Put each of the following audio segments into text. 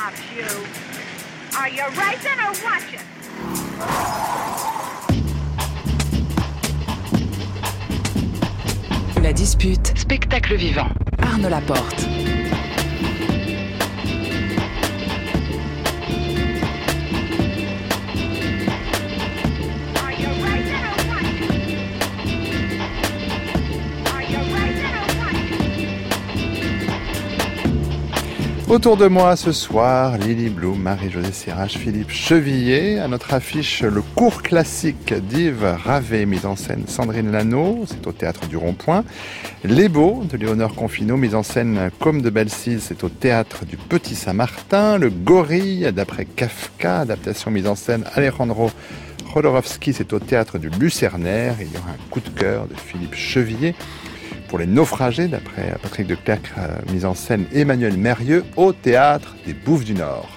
stops you. Are you racing or watching? La dispute, spectacle vivant. Arnaud Laporte. Autour de moi ce soir, Lily Bloom, Marie-Josée Sirach, Philippe Chevillet. À notre affiche, le cours classique d'Yves Ravet, mise en scène Sandrine Lano, c'est au Théâtre du Rond-Point. Les Beaux de Léonore Confineau, mise en scène Comme de Belle-Cise, c'est au Théâtre du Petit Saint-Martin. Le Gorille, d'après Kafka, adaptation mise en scène Alejandro Jodorowsky, c'est au Théâtre du Lucernaire. Il y aura un coup de cœur de Philippe Chevillet pour Les Naufragés, d'après Patrick de Clercq, mise en scène Emmanuel Mérieux, au Théâtre des Bouffes du Nord.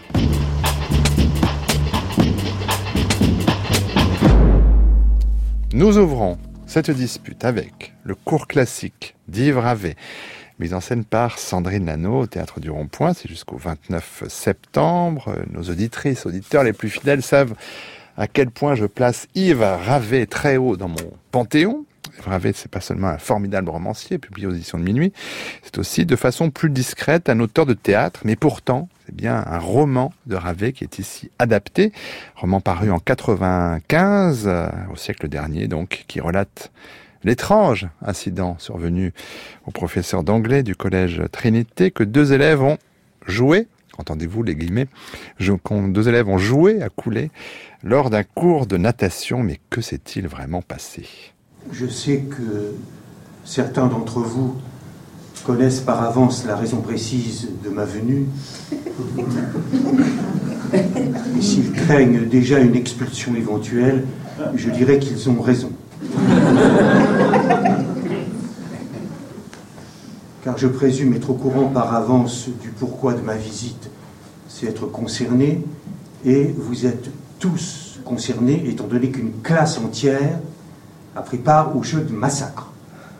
Nous ouvrons cette dispute avec le cours classique d'Yves Ravet, mise en scène par Sandrine Lano, au Théâtre du Rond-Point. C'est jusqu'au 29 septembre. Nos auditrices, auditeurs les plus fidèles savent à quel point je place Yves Ravet très haut dans mon panthéon. Ravet, c'est pas seulement un formidable romancier publié aux éditions de Minuit, c'est aussi de façon plus discrète un auteur de théâtre, mais pourtant c'est bien un roman de Ravet qui est ici adapté, roman paru en 95, au siècle dernier donc, qui relate l'étrange incident survenu au professeur d'anglais du collège Trinité que deux élèves ont joué, entendez-vous les guillemets, deux élèves ont joué à couler lors d'un cours de natation, mais que s'est-il vraiment passé ? Je sais que certains d'entre vous connaissent par avance la raison précise de ma venue. Et s'ils craignent déjà une expulsion éventuelle, je dirais qu'ils ont raison. Car je présume être au courant par avance du pourquoi de ma visite. C'est être concerné, et vous êtes tous concernés, étant donné qu'une classe entière a pris part au jeu de massacre.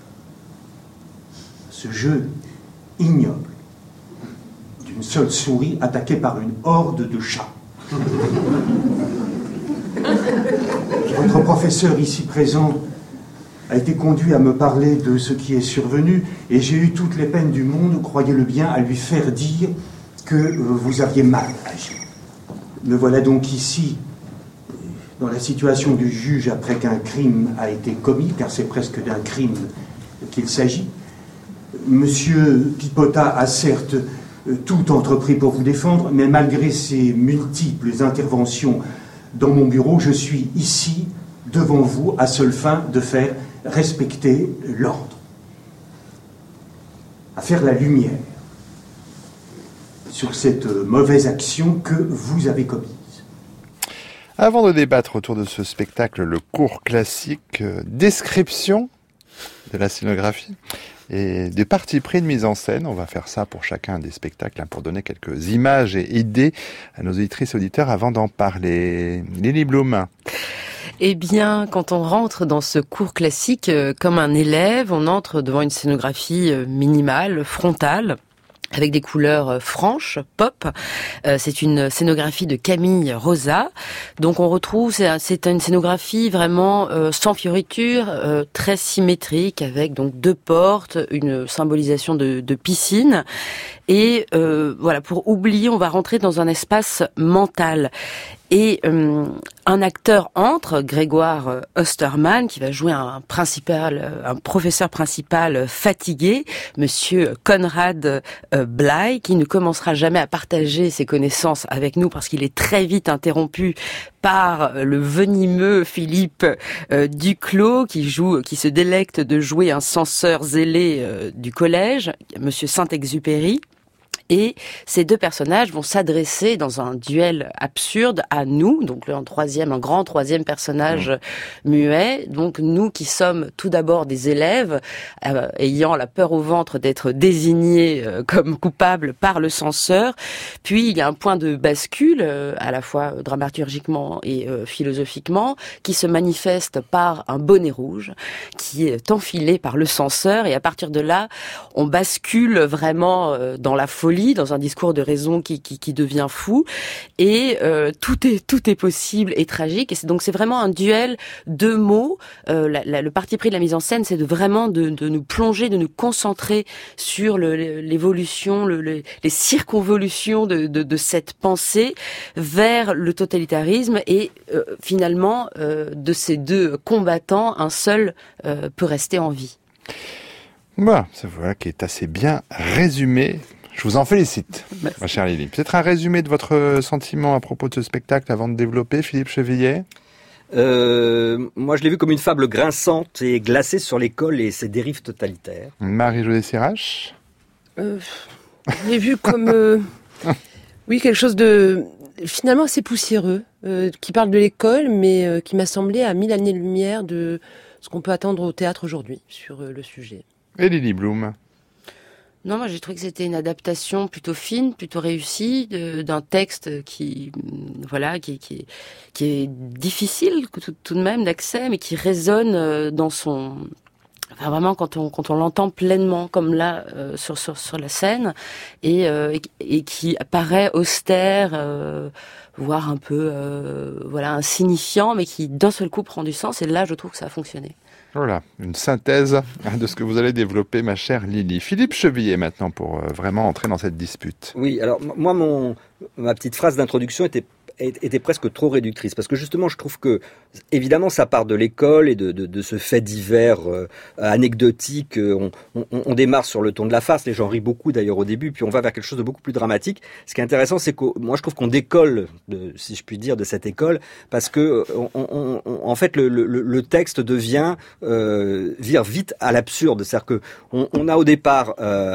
Ce jeu ignoble d'une seule souris attaquée par une horde de chats. Votre professeur ici présent a été conduit à me parler de ce qui est survenu et j'ai eu toutes les peines du monde, croyez-le bien, à lui faire dire que vous aviez mal agi. Me voilà donc ici dans la situation du juge après qu'un crime a été commis, car c'est presque d'un crime qu'il s'agit. Monsieur Pipota a certes tout entrepris pour vous défendre, mais malgré ses multiples interventions dans mon bureau, je suis ici, devant vous, à seule fin de faire respecter l'ordre, à faire la lumière sur cette mauvaise action que vous avez commise. Avant de débattre autour de ce spectacle, le cours classique, description de la scénographie et des partis pris de mise en scène. On va faire ça pour chacun des spectacles, pour donner quelques images et idées à nos auditrices et auditeurs avant d'en parler. Lily Bloom. Eh bien, quand on rentre dans ce cours classique comme un élève, on entre devant une scénographie minimale, frontale, avec des couleurs franches, pop. C'est une scénographie de Camille Rosa. Donc on retrouve, c'est une scénographie vraiment sans fioriture, très symétrique, avec donc deux portes, une symbolisation de piscine. Et voilà, pour oublier, on va rentrer dans un espace mental. Et un acteur entre, Grégoire Osterman, qui va jouer un professeur principal fatigué, monsieur Conrad Bly, qui ne commencera jamais à partager ses connaissances avec nous parce qu'il est très vite interrompu par le venimeux Philippe Duclos, qui se délecte de jouer un censeur zélé du collège, monsieur Saint-Exupéry. Et ces deux personnages vont s'adresser dans un duel absurde à nous, donc un grand troisième personnage muet, donc nous qui sommes tout d'abord des élèves, ayant la peur au ventre d'être désignés comme coupables par le censeur. Puis il y a un point de bascule, à la fois dramaturgiquement et philosophiquement, qui se manifeste par un bonnet rouge qui est enfilé par le censeur, et à partir de là, on bascule vraiment dans la folie folie, dans un discours de raison qui devient fou, et tout est possible et tragique. Et c'est vraiment un duel de mots. Le parti pris de la mise en scène, c'est de nous plonger, de nous concentrer sur l'évolution, les circonvolutions de cette pensée vers le totalitarisme, et finalement de ces deux combattants, un seul peut rester en vie. Voilà qui est assez bien résumé. Je vous en félicite, ma chère Lily. Peut-être un résumé de votre sentiment à propos de ce spectacle avant de développer, Philippe Chevillet. Moi, je l'ai vu comme une fable grinçante et glacée sur l'école et ses dérives totalitaires. Marie-Josée Sirache. Je l'ai vu comme quelque chose de finalement assez poussiéreux, qui parle de l'école, mais qui m'a semblé à 1000 années-lumière de ce qu'on peut attendre au théâtre aujourd'hui sur le sujet. Et Lily Bloom. Non, moi j'ai trouvé que c'était une adaptation plutôt fine, plutôt réussie d'un texte qui est difficile tout de même d'accès, mais qui résonne dans son... Enfin, vraiment quand on l'entend pleinement comme là sur la scène, et qui paraît austère, voire un peu insignifiant, mais qui d'un seul coup prend du sens. Et là, je trouve que ça a fonctionné. Voilà, une synthèse de ce que vous allez développer, ma chère Lily. Philippe Chevillet, maintenant, pour vraiment entrer dans cette dispute. Oui, alors moi, ma petite phrase d'introduction était presque trop réductrice, parce que justement je trouve que évidemment ça part de l'école et de ce fait divers anecdotique. On démarre sur le ton de la farce, les gens rient beaucoup d'ailleurs au début, puis on va vers quelque chose de beaucoup plus dramatique. Ce qui est intéressant, c'est que moi je trouve qu'on décolle, si je puis dire, de cette école, parce que en fait le texte vire vite à l'absurde. C'est-à-dire que on a au départ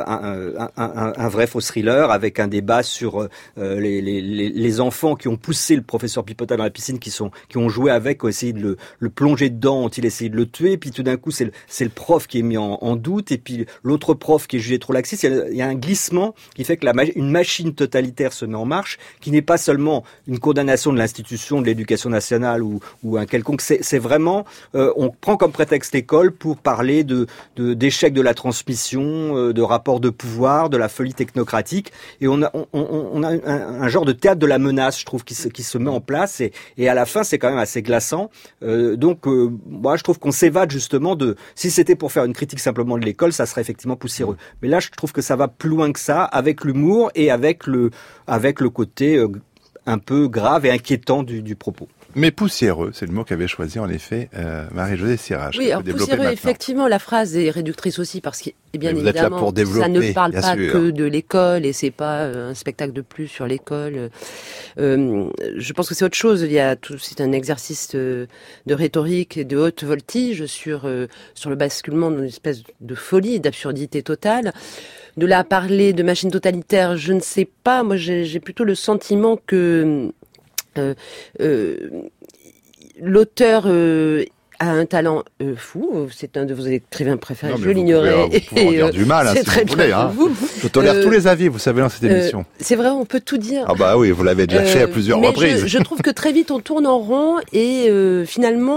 un vrai faux thriller avec un débat sur les enfants qui ont poussé le professeur Pipota dans la piscine, qui ont joué avec, ont essayé de le plonger dedans, ont-ils essayé de le tuer, puis tout d'un coup c'est le prof qui est mis en doute, et puis l'autre prof qui est jugé trop laxiste. Il y a un glissement qui fait que une machine totalitaire se met en marche, qui n'est pas seulement une condamnation de l'institution de l'éducation nationale ou un quelconque, c'est vraiment, on prend comme prétexte l'école pour parler d'échec de la transmission, de rapports de pouvoir, de la folie technocratique, et on a un genre de théâtre de la menace, je trouve, qui se met en place, et à la fin c'est quand même assez glaçant. Moi je trouve qu'on s'évade justement si c'était pour faire une critique simplement de l'école, ça serait effectivement poussiéreux. Mais là je trouve que ça va plus loin que ça, avec l'humour et avec le côté un peu grave et inquiétant du propos. Mais poussiéreux, c'est le mot qu'avait choisi en effet Marie-Josée Sirache. Oui, alors poussiéreux, effectivement, la phrase est réductrice aussi, parce que bien vous êtes là évidemment, pour développer, ça ne parle pas sûr. que de l'école, et c'est pas un spectacle de plus sur l'école. Je pense que c'est autre chose. C'est un exercice de rhétorique et de haute voltige sur le basculement d'une espèce de folie, d'absurdité totale. De là à parler de machine totalitaire, je ne sais pas. Moi, j'ai plutôt le sentiment que l'auteur a un talent fou. C'est un de vos écrivains préférés. Je l'ignorais. Vous pouvez en dire du mal, c'est si très vous bien voulez. pour vous. Je tolère tous les avis, vous savez, dans cette émission. C'est vrai, on peut tout dire. Ah bah oui, vous l'avez déjà fait à plusieurs reprises. Je trouve que très vite on tourne en rond, et finalement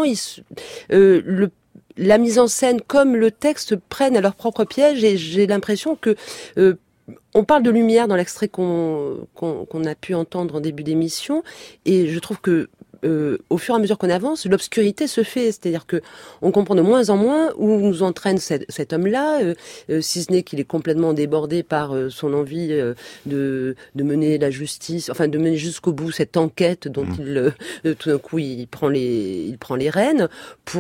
la mise en scène comme le texte prennent à leur propre piège, et j'ai l'impression que on parle de lumière dans l'extrait qu'on a pu entendre en début d'émission, et je trouve que au fur et à mesure qu'on avance, l'obscurité se fait, c'est-à-dire que on comprend de moins en moins où nous entraîne cet homme-là, si ce n'est qu'il est complètement débordé par son envie de mener la justice, enfin de mener jusqu'au bout cette enquête dont tout d'un coup il prend les rênes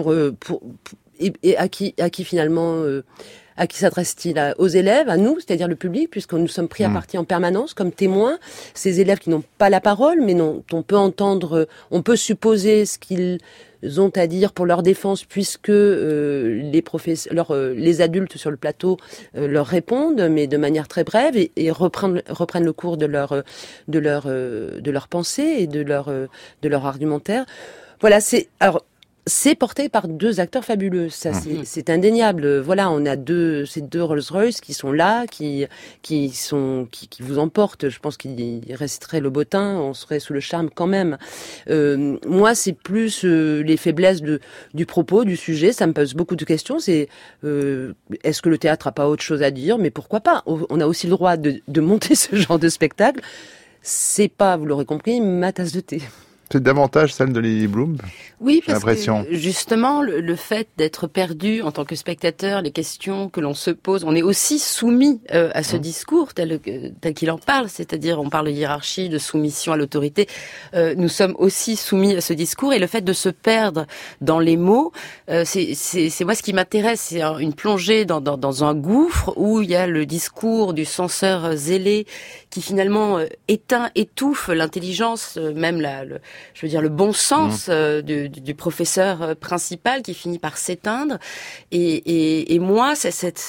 et à qui finalement à qui s'adresse-t-il? Aux élèves, à nous, c'est-à-dire le public, puisque nous sommes pris à partie en permanence comme témoins. Ces élèves qui n'ont pas la parole, mais dont on peut entendre, on peut supposer ce qu'ils ont à dire pour leur défense, puisque les adultes sur le plateau leur répondent, mais de manière très brève, et reprennent le cours de leur pensée et de leur argumentaire. Voilà, c'est porté par deux acteurs fabuleux, ça c'est indéniable. Voilà, on a ces deux Rolls-Royce qui sont là, qui vous emportent. Je pense qu'il resterait le bottin, on serait sous le charme quand même. Moi, c'est plus les faiblesses du propos, du sujet. Ça me pose beaucoup de questions. C'est est-ce que le théâtre a pas autre chose à dire? Mais pourquoi pas? On a aussi le droit de monter ce genre de spectacle. C'est pas, vous l'aurez compris, ma tasse de thé. C'est davantage celle de Lily Bloom. Oui, parce que justement, le fait d'être perdu en tant que spectateur, les questions que l'on se pose, on est aussi soumis à ce discours tel qu'il en parle, c'est-à-dire on parle de hiérarchie, de soumission à l'autorité. Nous sommes aussi soumis à ce discours et le fait de se perdre dans les mots, c'est moi ce qui m'intéresse, c'est une plongée dans un gouffre où il y a le discours du censeur zélé qui finalement étouffe l'intelligence, même le bon sens du professeur principal qui finit par s'éteindre. Et moi, cette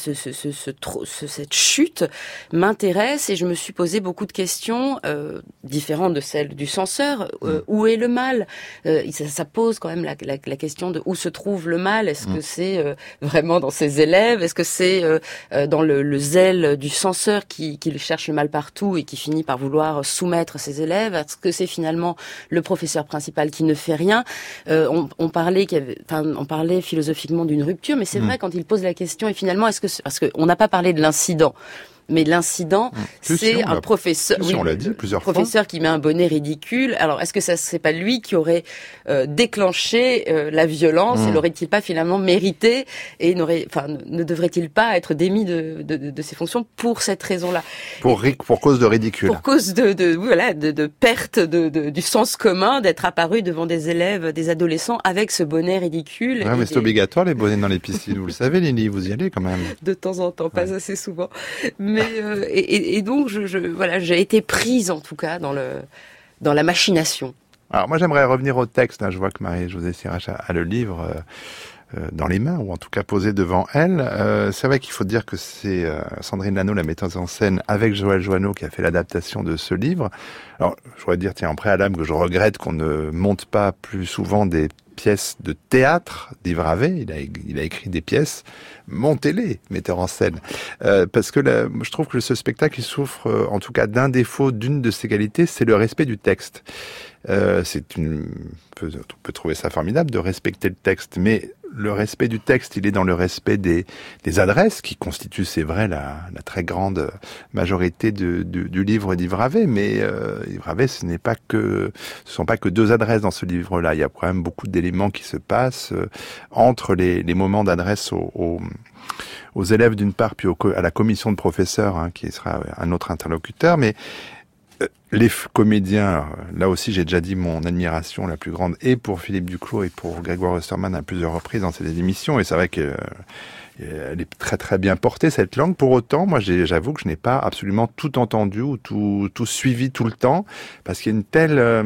chute m'intéresse et je me suis posé beaucoup de questions différentes de celles du censeur. Où est le mal? Ça pose quand même la question de où se trouve le mal. Est-ce que c'est vraiment dans ses élèves? Est-ce que c'est dans le zèle du censeur qui cherche le mal partout et qui finit par vouloir soumettre ses élèves? Est-ce que c'est finalement le professeur principal qui ne fait rien? On parlait philosophiquement d'une rupture, mais c'est vrai quand il pose la question, et finalement, parce qu'on n'a pas parlé de l'incident. Mais l'incident, c'est un professeur, on l'a dit plusieurs fois, professeur qui met un bonnet ridicule. Alors, est-ce que c'est pas lui qui aurait déclenché la violence et l'aurait-il pas finalement mérité et ne devrait-il pas être démis de ses fonctions pour cette raison-là? Pour cause de ridicule. Pour cause de perte du sens commun, d'être apparu devant des élèves, des adolescents avec ce bonnet ridicule. Ouais, mais c'est obligatoire les bonnets dans les piscines. Vous le savez, Lily, vous y allez quand même. De temps en temps, pas assez souvent. Mais et donc j'ai été prise en tout cas dans la machination. Alors moi j'aimerais revenir au texte. Là, je vois que Marie-Josée Sirach a le livre dans les mains ou en tout cas posé devant elle. C'est vrai qu'il faut dire que c'est Sandrine Lano, la metteuse en scène, avec Joël Joanneau qui a fait l'adaptation de ce livre. Alors je voudrais dire en préalable que je regrette qu'on ne monte pas plus souvent des pièces de théâtre d'Yves Ravet. Il a écrit des pièces. Montez-les, metteur en scène. Parce que je trouve que ce spectacle, il souffre en tout cas d'un défaut, d'une de ses qualités, c'est le respect du texte. On peut trouver ça formidable de respecter le texte, mais le respect du texte, il est dans le respect des adresses qui constituent, c'est vrai, la très grande majorité du livre d'Yves Ravet. Mais Yves Ravet, ce sont pas que deux adresses dans ce livre-là. Il y a quand même beaucoup d'éléments qui se passent entre les moments d'adresse aux élèves d'une part, puis à la commission de professeurs, qui sera un autre interlocuteur. Mais les comédiens, là aussi j'ai déjà dit mon admiration la plus grande et pour Philippe Duclos et pour Grégoire Osterman à plusieurs reprises dans cette émission, et c'est vrai qu'elle est très très bien portée cette langue. Pour autant, moi j'avoue que je n'ai pas absolument tout entendu ou tout suivi tout le temps, parce qu'il y a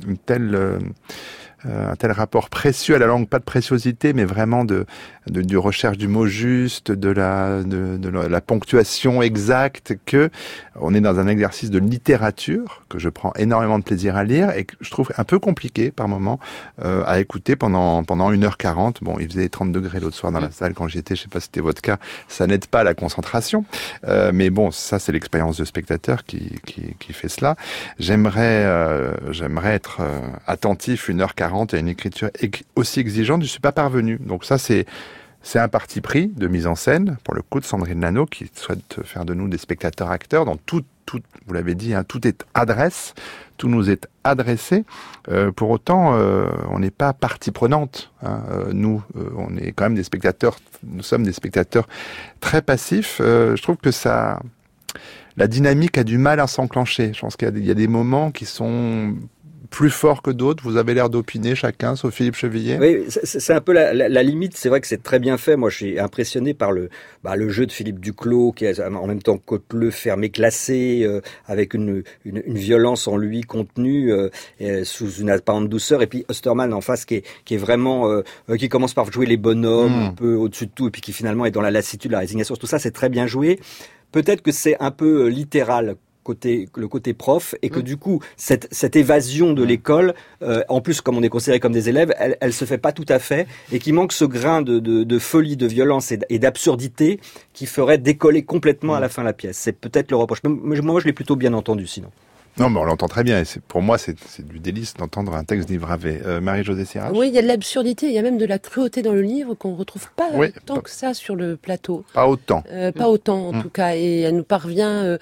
un tel rapport précieux à la langue, pas de préciosité, mais vraiment de recherche du mot juste, de la ponctuation exacte, que on est dans un exercice de littérature que je prends énormément de plaisir à lire et que je trouve un peu compliqué par moment à écouter pendant 1h40. Bon, il faisait 30 degrés l'autre soir dans la salle quand j'y étais, je sais pas si c'était votre cas, ça n'aide pas à la concentration, mais bon, ça c'est l'expérience de spectateur qui fait cela. J'aimerais être attentif 1h40 à une écriture aussi exigeante, je suis pas parvenu. Donc ça c'est un parti pris de mise en scène, pour le coup, de Sandrine Lano, qui souhaite faire de nous des spectateurs-acteurs. Dans tout, vous l'avez dit, tout est adresse, tout nous est adressé. Pour autant, on n'est pas partie prenante. Nous, on est quand même des spectateurs. Nous sommes des spectateurs très passifs. Je trouve que la dynamique a du mal à s'enclencher. Je pense qu'il y a des moments qui sont plus fort que d'autres. Vous avez l'air d'opiner chacun, sauf Philippe Chevillier. Oui, c'est un peu la limite. C'est vrai que c'est très bien fait. Moi, je suis impressionné par le jeu de Philippe Duclos, qui est en même temps côteleux, fermé, classé, avec une violence en lui contenue, sous une apparente douceur. Et puis Osterman en face, qui est vraiment, qui commence par jouer les bonhommes, un peu au-dessus de tout, et puis qui finalement est dans la lassitude, la résignation. Tout ça, c'est très bien joué. Peut-être que c'est un peu littéral le côté prof, et que du coup, cette évasion de l'école, en plus, comme on est considéré comme des élèves, elle se fait pas tout à fait, et qui manque ce grain de folie, de violence et d'absurdité qui ferait décoller complètement à la fin la pièce. C'est peut-être le reproche. Moi, je l'ai plutôt bien entendu, sinon. Non, mais on l'entend très bien. Et pour moi, c'est du délice d'entendre un texte d'Yves Ravet. Marie-Josée Sirach. Oui, il y a de l'absurdité, il y a même de la cruauté dans le livre qu'on retrouve pas tant que ça sur le plateau. Pas autant. Pas autant, en tout cas. Et elle nous parvient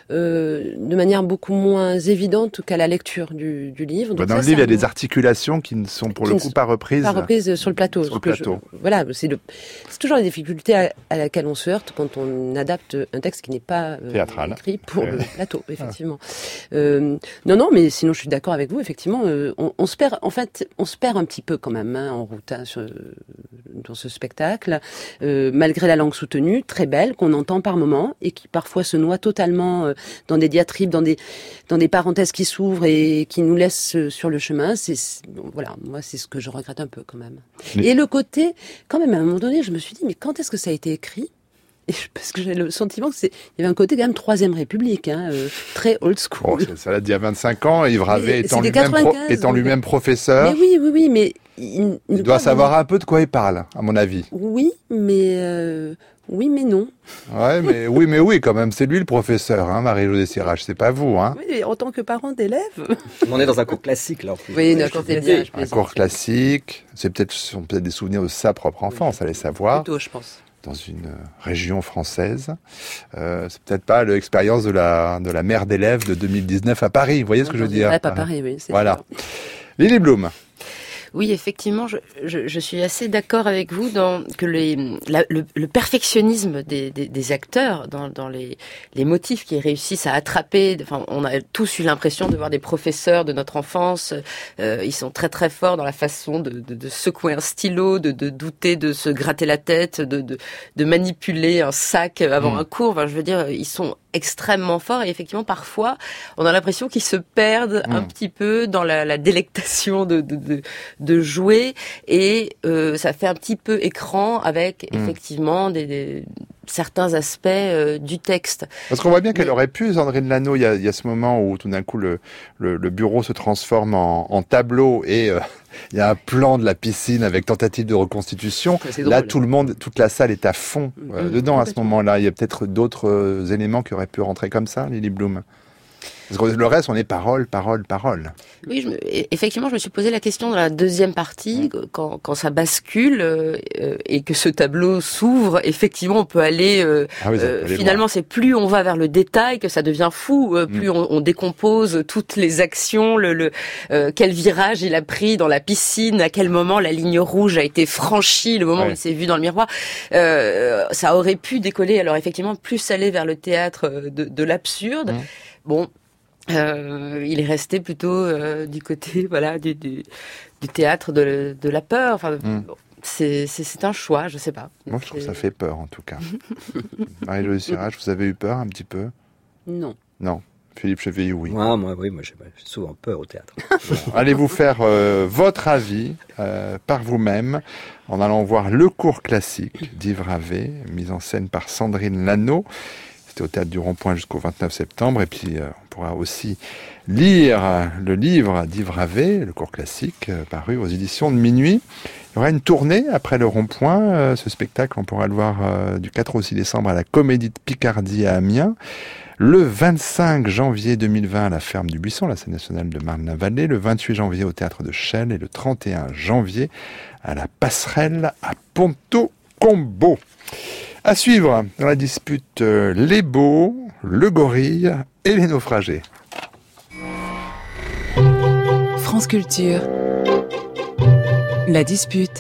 de manière beaucoup moins évidente qu'à la lecture du livre. Donc dans le livre, il y a des articulations qui ne sont pour le coup pas reprises. Pas reprises sur le plateau. Voilà, c'est toujours la difficulté à laquelle on se heurte quand on adapte un texte qui n'est pas écrit pour le plateau, effectivement. Non, mais sinon je suis d'accord avec vous. Effectivement, on se perd. En fait, on se perd un petit peu quand même en route dans ce spectacle, malgré la langue soutenue, très belle, qu'on entend par moments et qui parfois se noie totalement dans des diatribes, dans des parenthèses qui s'ouvrent et qui nous laissent sur le chemin. Voilà, moi c'est ce que je regrette un peu quand même. Et le côté, quand même, à un moment donné, je me suis dit, mais quand est-ce que ça a été écrit ? Parce que j'ai le sentiment il y avait un côté quand même Troisième République, très old school. Ça date d'il y a 25 ans, Yves Ravet étant lui-même professeur. Mais oui, mais il doit savoir un peu de quoi il parle, à mon avis. Oui, mais non. Oui, mais quand même, c'est lui le professeur, Marie-Josée Sirach, c'est pas vous, Oui, mais en tant que parent d'élève. On est dans un cours classique, là. En plus. Oui, d'accord, c'est bien. Un cours classique, ce sont peut-être des souvenirs de sa propre enfance, allez savoir. Plutôt, je pense. Dans une région française. C'est peut-être pas l'expérience de la mère d'élèves de 2019 à Paris. Vous voyez ce que je veux dire? Pas Paris, oui. Voilà. Lily Bloom. Oui, effectivement, je suis assez d'accord avec vous que le perfectionnisme des acteurs dans les motifs qui réussissent à attraper. Enfin, on a tous eu l'impression de voir des professeurs de notre enfance. Ils sont très très forts dans la façon de secouer un stylo, de douter, de se gratter la tête, de manipuler un sac avant un cours. Enfin, je veux dire, ils sont extrêmement forts et effectivement parfois on a l'impression qu'ils se perdent un petit peu dans la délectation de jouer et ça fait un petit peu écran avec effectivement certains aspects du texte. Parce qu'on voit bien qu'elle aurait pu, Sandrine Lanaud, il y a ce moment où tout d'un coup le bureau se transforme en tableau et il y a un plan de la piscine avec tentative de reconstitution. Là, toute la salle est à fond dedans à ce moment-là. Il y a peut-être d'autres éléments qui auraient pu rentrer comme ça, Lily Bloom. Parce que le reste, on est parole. Oui, effectivement, je me suis posé la question dans la deuxième partie, quand ça bascule et que ce tableau s'ouvre, effectivement, on peut aller... finalement, c'est plus on va vers le détail que ça devient fou, plus on décompose toutes les actions, quel virage il a pris dans la piscine, à quel moment la ligne rouge a été franchie, le moment où il s'est vu dans le miroir. Ça aurait pu décoller, alors effectivement, plus aller vers le théâtre de l'absurde. Bon... il est resté plutôt du côté du théâtre de la peur. Enfin, c'est un choix, je sais pas. Moi, je trouve que ça fait peur en tout cas. Marie-Josée Sirach, vous avez eu peur un petit peu? Non. Philippe Chevilly, oui. Moi, j'ai souvent peur au théâtre. Allez-vous faire votre avis par vous-même en allant voir le cours classique d'Yves Ravet, mise en scène par Sandrine Lanaud. C'était au Théâtre du Rond-Point jusqu'au 29 septembre. Et puis, on pourra aussi lire le livre d'Yves Ravet, le cours classique, paru aux éditions de Minuit. Il y aura une tournée après le Rond-Point. Ce spectacle, on pourra le voir du 4 au 6 décembre à la Comédie de Picardie à Amiens. Le 25 janvier 2020 à la Ferme du Buisson, la scène nationale de Marne-la-Vallée. Le 28 janvier au Théâtre de Chelles. Et le 31 janvier à la Passerelle à Ponto Combo. À suivre dans la dispute les Beaux, le Gorille et les Naufragés. France Culture. La dispute.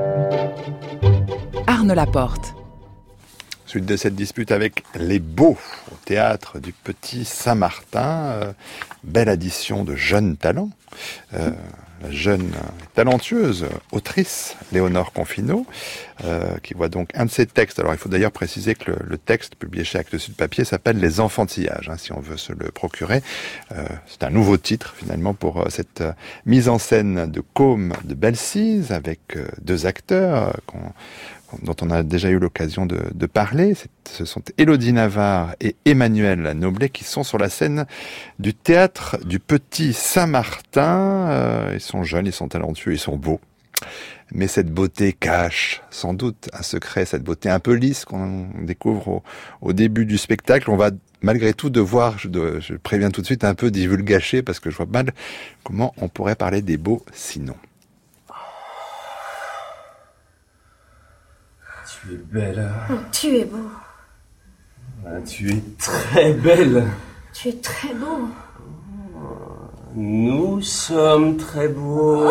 Arne Laporte. Suite de cette dispute avec les Beaux au théâtre du Petit Saint-Martin. Belle addition de jeunes talents. La jeune talentueuse autrice Léonore Confineau, qui voit donc un de ses textes. Alors il faut d'ailleurs préciser que le texte publié chez Actes Sud Papier s'appelle Les Enfantillages, si on veut se le procurer. C'est un nouveau titre finalement pour cette mise en scène de Côme de Bellesise avec deux acteurs dont on a déjà eu l'occasion de parler. Ce sont Élodie Navarre et Emmanuel Noblet qui sont sur la scène du théâtre du Petit Saint-Martin. Ils sont jeunes, ils sont talentueux, ils sont beaux. Mais cette beauté cache sans doute un secret, cette beauté un peu lisse qu'on découvre au début du spectacle. On va malgré tout devoir, je préviens tout de suite, un peu divulgacher parce que je vois mal comment on pourrait parler des beaux sinon. Tu es belle. Oh, tu es beau. Ah, tu es très belle. Tu es très beau. Nous sommes très beaux.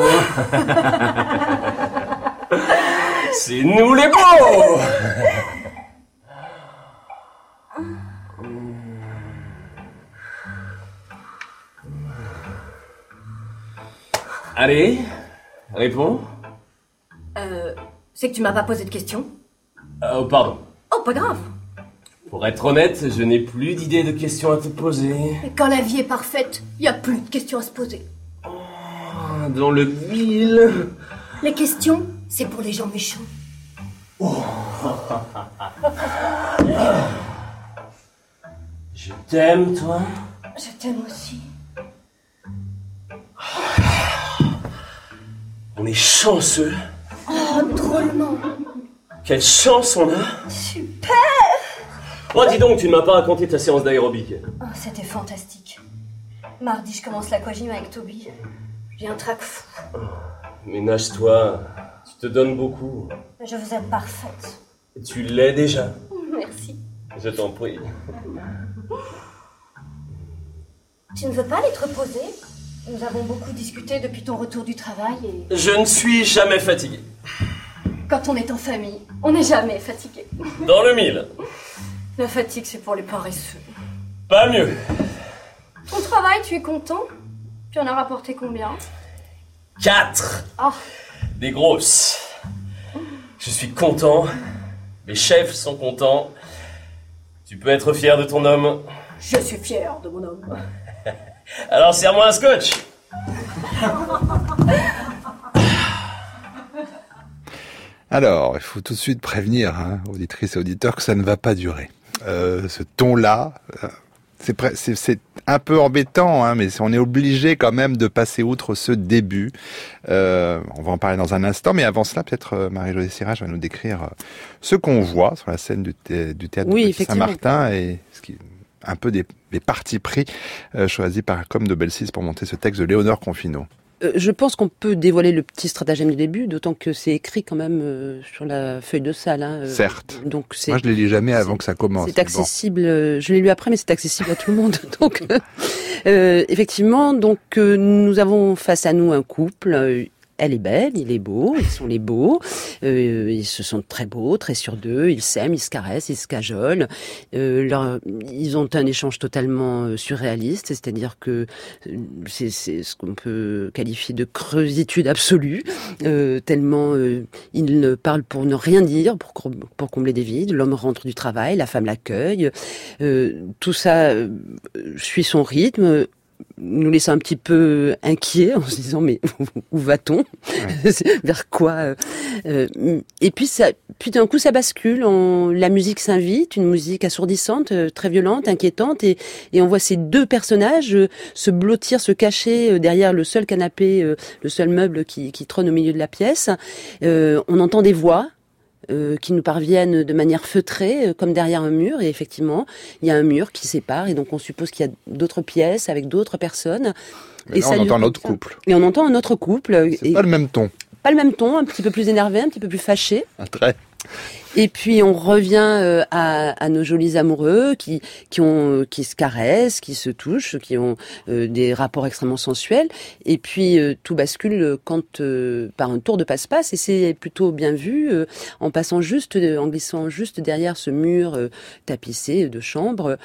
C'est nous les beaux. Allez, réponds. C'est que tu m'as pas posé de questions. Oh, pardon. Oh, pas grave. Pour être honnête, je n'ai plus d'idée de questions à te poser. Mais quand la vie est parfaite, il y a plus de questions à se poser. Oh, dans le mille. Les questions, c'est pour les gens méchants. Oh. Je t'aime, toi. Je t'aime aussi. On est chanceux. Oh, drôlement. Quelle chance on a. Super. Oh, dis donc, tu ne m'as pas raconté ta séance d'aérobic. Oh, c'était fantastique. Mardi, je commence l'aquagym avec Toby. J'ai un trac fou. Oh, mais nage-toi. Tu te donnes beaucoup. Je vous aime parfaite. Tu l'es déjà. Merci. Je t'en prie. Tu ne veux pas aller te reposer ? Nous avons beaucoup discuté depuis ton retour du travail et... Je ne suis jamais fatigué. Quand on est en famille, on n'est jamais fatigué. Dans le mille. La fatigue, c'est pour les paresseux. Pas mieux. Ton travail, tu es content ? Tu en as rapporté combien ? 4. Oh. Des grosses. Je suis content. Les chefs sont contents. Tu peux être fier de ton homme. Je suis fière de mon homme. Alors serre-moi un scotch. Alors, il faut tout de suite prévenir, auditrices et auditeurs, que ça ne va pas durer. Ce ton-là, c'est un peu embêtant, mais on est obligé quand même de passer outre ce début. On va en parler dans un instant, mais avant cela, peut-être Marie-Josée Sirage va nous décrire ce qu'on voit sur la scène du théâtre de Saint-Martin et ce qui un peu des partis pris choisis par Com de Belsis pour monter ce texte de Léonore Confinot. Je pense qu'on peut dévoiler le petit stratagème du début, d'autant que c'est écrit quand même sur la feuille de salle. Certes. Donc moi, je ne les lis jamais avant que ça commence. C'est accessible. Bon. Je l'ai lu après, mais c'est accessible à tout le monde. Donc, effectivement, nous avons face à nous un couple. Elle est belle, il est beau, ils sont les beaux, ils se sentent très beaux, très sûrs d'eux, ils s'aiment, ils se caressent, ils se cajolent. Ils ont un échange totalement surréaliste, c'est-à-dire que c'est ce qu'on peut qualifier de creusitude absolue, tellement ils ne parlent pour ne rien dire, pour combler des vides. L'homme rentre du travail, la femme l'accueille, tout ça suit son rythme. Nous laissons un petit peu inquiets en se disant mais où va-t-on, vers quoi et puis d'un coup ça bascule, la musique s'invite, une musique assourdissante, très violente, inquiétante et on voit ces deux personnages se blottir, se cacher derrière le seul canapé, le seul meuble qui trône au milieu de la pièce. On entend des voix qui nous parviennent de manière feutrée, comme derrière un mur. Et effectivement, il y a un mur qui sépare. Et donc, on suppose qu'il y a d'autres pièces avec d'autres personnes. Mais là, on entend un autre couple. Et on entend un autre couple. C'est pas le même ton. Pas le même ton, un petit peu plus énervé, un petit peu plus fâché. Un trait. Et puis on revient à nos jolis amoureux qui se caressent, qui se touchent, qui ont des rapports extrêmement sensuels. Et puis tout bascule par un tour de passe-passe et c'est plutôt bien vu en glissant juste derrière ce mur tapissé de chambre.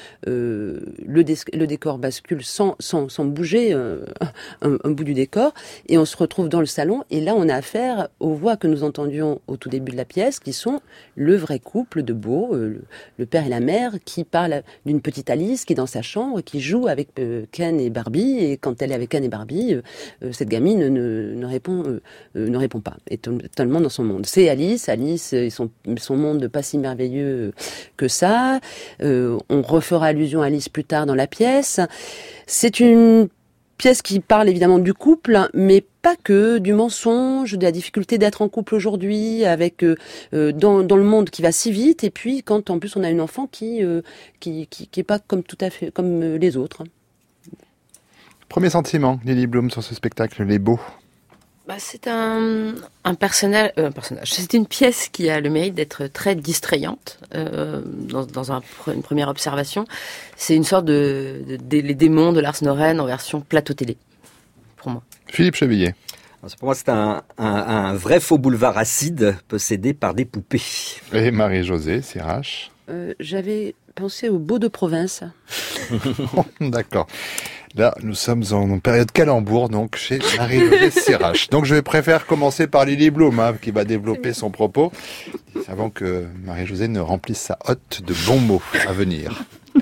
Le décor bascule sans bouger un bout du décor et on se retrouve dans le salon. Et là on a affaire aux voix que nous entendions au tout début de la pièce qui sont le vrai couple de beau, le père et la mère, qui parlent d'une petite Alice qui est dans sa chambre, qui joue avec Ken et Barbie, et quand elle est avec Ken et Barbie, cette gamine ne répond pas, est totalement dans son monde. C'est Alice et son monde pas si merveilleux que ça. On refera allusion à Alice plus tard dans la pièce. C'est une pièce qui parle évidemment du couple, mais pas que, du mensonge, de la difficulté d'être en couple aujourd'hui, avec dans le monde qui va si vite, et puis quand en plus on a une enfant qui est pas comme tout à fait comme les autres. Premier sentiment, Lily Bloom, sur ce spectacle, Les Beaux. C'est un personnage. C'est une pièce qui a le mérite d'être très distrayante dans une première observation. C'est une sorte les démons de Lars Norén en version plateau télé, pour moi. Philippe Chevillet. Pour moi, c'est un vrai faux boulevard acide possédé par des poupées. Et Marie-Josée Sirache. J'avais pensé aux Beaux de province. D'accord. Là, nous sommes en période calembour, donc chez Marie-Josée Sirache. Donc, je préfère commencer par Lily Bloom, qui va développer son propos, avant que Marie-Josée ne remplisse sa hotte de bons mots à venir.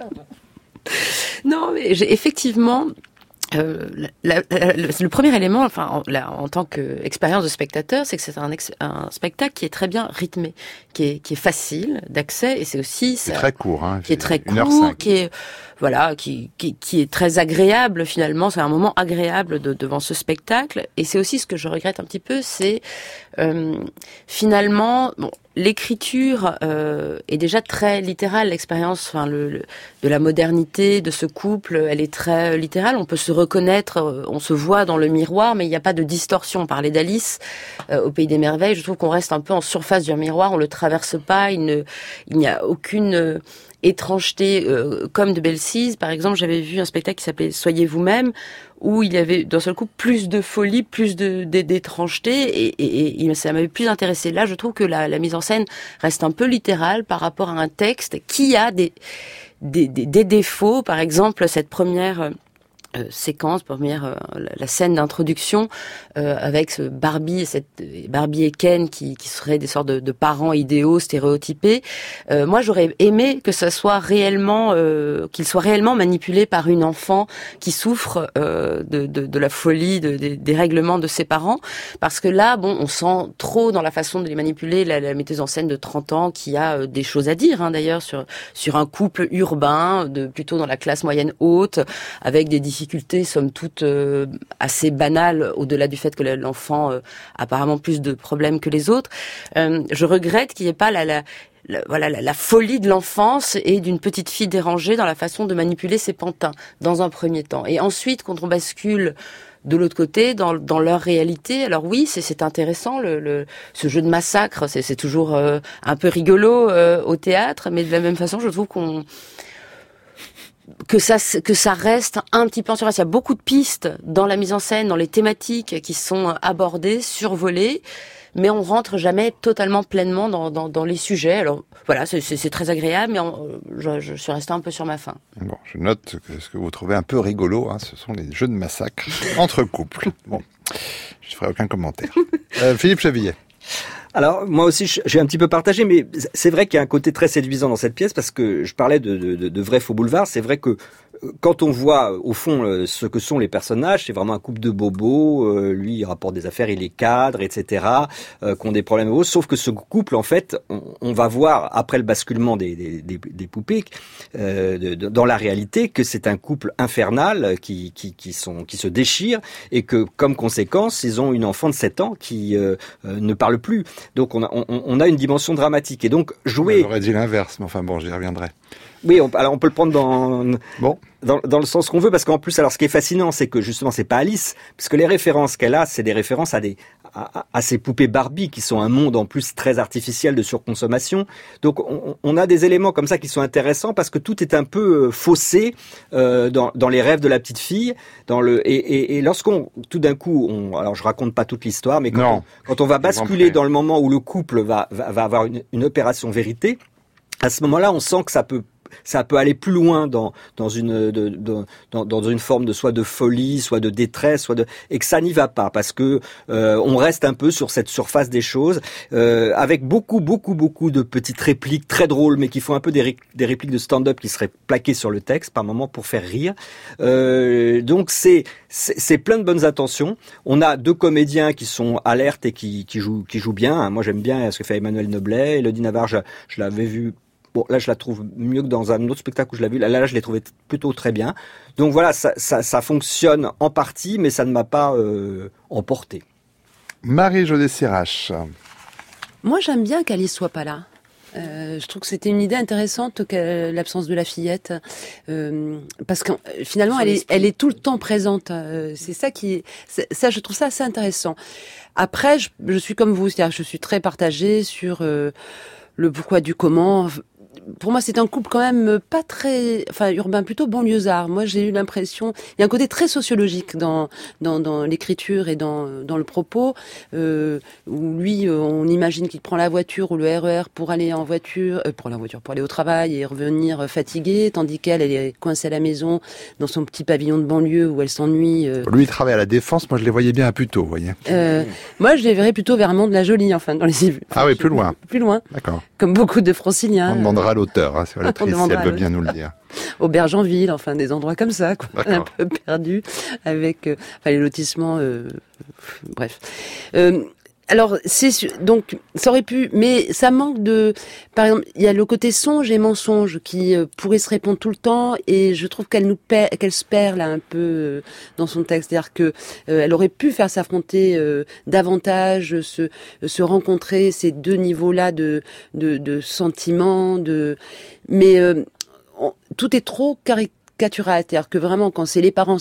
Non, mais effectivement... le premier élément, en tant qu'expérience de spectateur, c'est que c'est un spectacle qui est très bien rythmé, qui est facile d'accès, et c'est aussi c'est très court, qui est très court, qui est très agréable finalement. C'est un moment agréable devant ce spectacle, et c'est aussi ce que je regrette un petit peu, c'est finalement l'écriture est déjà très littérale. L'expérience, de la modernité de ce couple, elle est très littérale. On peut se reconnaître, on se voit dans le miroir, mais il n'y a pas de distorsion. On parlait d'Alice au Pays des Merveilles. Je trouve qu'on reste un peu en surface du miroir. On le traverse pas. Il n'y a aucune étrangeté comme de Belle-Cise. Par exemple, j'avais vu un spectacle qui s'appelait Soyez vous-même, où il y avait d'un seul coup plus de folie, plus d'étrangeté, et ça m'avait plus intéressé. Là, je trouve que la mise en scène reste un peu littérale par rapport à un texte qui a des défauts. Par exemple, cette première séquence, la scène d'introduction avec Barbie et Ken qui seraient des sortes de parents idéaux stéréotypés. Moi, j'aurais aimé que ça soit réellement qu'il soit réellement manipulé par une enfant qui souffre de la folie des règlements de ses parents, parce que là, on sent trop dans la façon de les manipuler la metteuse en scène de 30 ans qui a des choses à dire, d'ailleurs sur un couple urbain plutôt dans la classe moyenne haute, avec des difficultés somme toute assez banales, au-delà du fait que l'enfant a apparemment plus de problèmes que les autres. Je regrette qu'il n'y ait pas la folie de l'enfance et d'une petite fille dérangée dans la façon de manipuler ses pantins dans un premier temps. Et ensuite, quand on bascule de l'autre côté, dans leur réalité, alors oui, c'est intéressant, ce jeu de massacre, c'est toujours un peu rigolo au théâtre, mais de la même façon, je trouve que ça reste un petit peu en surface. Il y a beaucoup de pistes dans la mise en scène, dans les thématiques qui sont abordées, survolées, mais on rentre jamais totalement pleinement dans les sujets. Alors voilà, c'est très agréable, mais je suis restée un peu sur ma faim. Bon, je note que ce que vous trouvez un peu rigolo, ce sont les jeux de massacre entre couples. Bon, je ne ferai aucun commentaire. Philippe Chevillet. Alors, moi aussi, j'ai un petit peu partagé, mais c'est vrai qu'il y a un côté très séduisant dans cette pièce, parce que je parlais de vrai faux boulevard. C'est vrai que quand on voit, au fond, ce que sont les personnages, c'est vraiment un couple de bobos. Lui, il rapporte des affaires, il est cadre, etc., qui ont des problèmes bobos. Sauf que ce couple, en fait, on va voir, après le basculement des poupées, dans la réalité, que c'est un couple infernal qui se déchire, et que, comme conséquence, ils ont une enfant de 7 ans qui ne parle plus. Donc on a une dimension dramatique, et donc jouer. J'aurais dit l'inverse, mais enfin bon, j'y reviendrai. Oui, alors on peut le prendre dans le sens qu'on veut, parce qu'en plus, alors ce qui est fascinant, c'est que justement c'est pas Alice, parce que les références qu'elle a, c'est des références à ces poupées Barbie qui sont un monde en plus très artificiel de surconsommation. Donc on a des éléments comme ça qui sont intéressants, parce que tout est un peu faussé dans les rêves de la petite fille, et lorsqu'on tout d'un coup, alors je raconte pas toute l'histoire, mais quand on va basculer dans le moment où le couple va avoir une opération vérité, à ce moment-là, on sent que ça peut ça peut aller plus loin dans une forme de soit de folie, soit de détresse, et que ça n'y va pas parce que on reste un peu sur cette surface des choses avec beaucoup de petites répliques très drôles mais qui font un peu des répliques de stand-up qui seraient plaquées sur le texte par moment pour faire rire. Donc c'est plein de bonnes intentions. On a 2 comédiens qui sont alertes et qui jouent bien. Moi j'aime bien ce que fait Emmanuel Noblet. Elodie Navarre, je l'avais vu. Bon, là, je la trouve mieux que dans un autre spectacle où je l'ai vu. Là, je l'ai trouvé plutôt très bien. Donc voilà, ça fonctionne en partie, mais ça ne m'a pas emporté. Marie-Josée Sirache. Moi, j'aime bien qu'Alice soit pas là. Je trouve que c'était une idée intéressante, l'absence de la fillette, parce que finalement, elle est tout le temps présente. C'est ça ça, je trouve ça assez intéressant. Après, je suis comme vous, c'est-à-dire que je suis très partagée sur le pourquoi du comment. Pour moi, c'est un couple quand même pas très, urbain, plutôt banlieusard. Moi, j'ai eu l'impression, il y a un côté très sociologique dans l'écriture et dans le propos, où lui, on imagine qu'il prend la voiture ou le RER pour aller pour aller au travail et revenir fatigué, tandis qu'elle est coincée à la maison dans son petit pavillon de banlieue où elle s'ennuie. Lui, il travaille à la Défense. Moi, je les voyais bien à Puteaux, vous voyez. Moi, je les verrais plutôt vers Mont-de-la-Jolie, dans les. Ah oui, plus loin. Plus loin. D'accord. Comme beaucoup de Franciliens. On demandera à l'auteur, si l'autrice, si elle veut bien nous le dire. Aubergenville, des endroits comme ça, quoi. Un peu perdus, avec les lotissements, bref. Alors, donc, ça aurait pu, mais ça manque par exemple, il y a le côté songe et mensonge qui pourrait se répondre tout le temps, et je trouve qu'elle se perd là un peu dans son texte, c'est-à-dire que elle aurait pu faire s'affronter davantage, se rencontrer ces 2 niveaux-là de sentiments, mais tout est trop caricatural, c'est-à-dire que vraiment quand c'est les parents,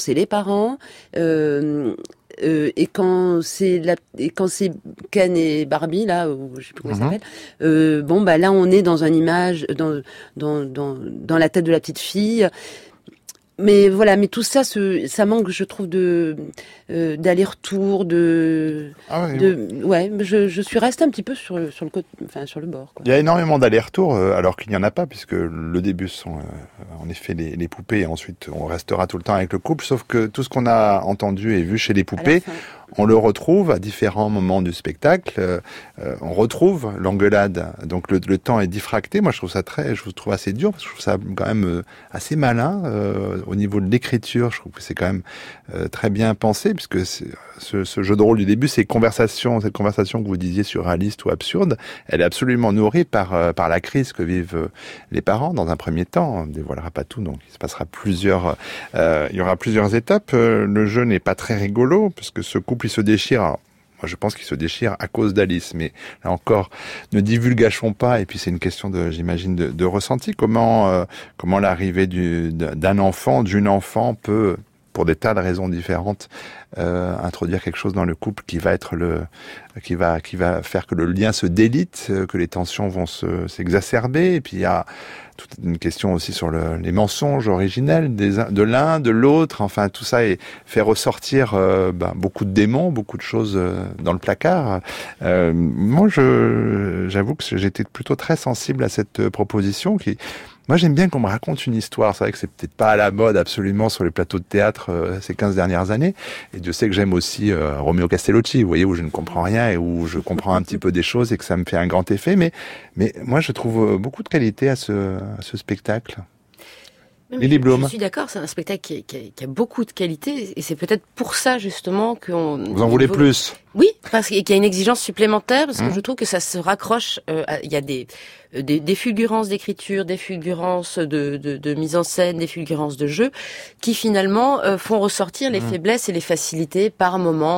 et quand c'est Ken et Barbie là, ou je sais plus comment ça s'appelle, là on est dans une image dans la tête de la petite fille. Mais voilà, mais tout ça, ça manque, je trouve, d'aller-retour, je suis restée un petit peu sur le côté, sur le bord, quoi. Il y a énormément d'allers-retours, alors qu'il n'y en a pas, puisque le début sont en effet les poupées, et ensuite on restera tout le temps avec le couple, sauf que tout ce qu'on a entendu et vu chez les poupées, on le retrouve à différents moments du spectacle. On retrouve l'engueulade, donc le temps est diffracté. Moi, je trouve trouve assez dur, parce que je trouve ça quand même assez malin au niveau de l'écriture. Je trouve que c'est quand même très bien pensé, puisque ce jeu de rôle du début, cette conversation que vous disiez surréaliste ou absurde, elle est absolument nourrie par la crise que vivent les parents dans un premier temps. On ne dévoilera pas tout, donc il se passera il y aura plusieurs étapes. Le jeu n'est pas très rigolo, parce que ce couple, il se déchire. Alors, moi, je pense qu'il se déchire à cause d'Alice, mais là encore, ne divulgachons pas. Et puis, c'est une question j'imagine, de ressenti. Comment l'arrivée d'une enfant peut, pour des tas de raisons différentes, introduire quelque chose dans le couple qui va faire que le lien se délite, que les tensions vont s'exacerber. Et puis, il y a toute une question aussi sur les mensonges originels de l'un, de l'autre. Tout ça fait ressortir beaucoup de démons, beaucoup de choses dans le placard. Moi, j'avoue que j'étais plutôt très sensible à cette proposition qui... Moi, j'aime bien qu'on me raconte une histoire. C'est vrai que c'est peut-être pas à la mode absolument sur les plateaux de théâtre ces 15 dernières années. Et Dieu sait que j'aime aussi Romeo Castellucci, vous voyez, où je ne comprends rien et où je comprends un petit peu des choses et que ça me fait un grand effet. Mais moi, je trouve beaucoup de qualité à ce spectacle. Je suis d'accord, c'est un spectacle qui a beaucoup de qualité, et c'est peut-être pour ça justement qu'on... Vous en voulez plus? Oui, parce qu'il y a une exigence supplémentaire, parce que je trouve que ça se raccroche, il y a des fulgurances d'écriture, des fulgurances de mise en scène, des fulgurances de jeu, qui finalement font ressortir les faiblesses et les facilités par moment.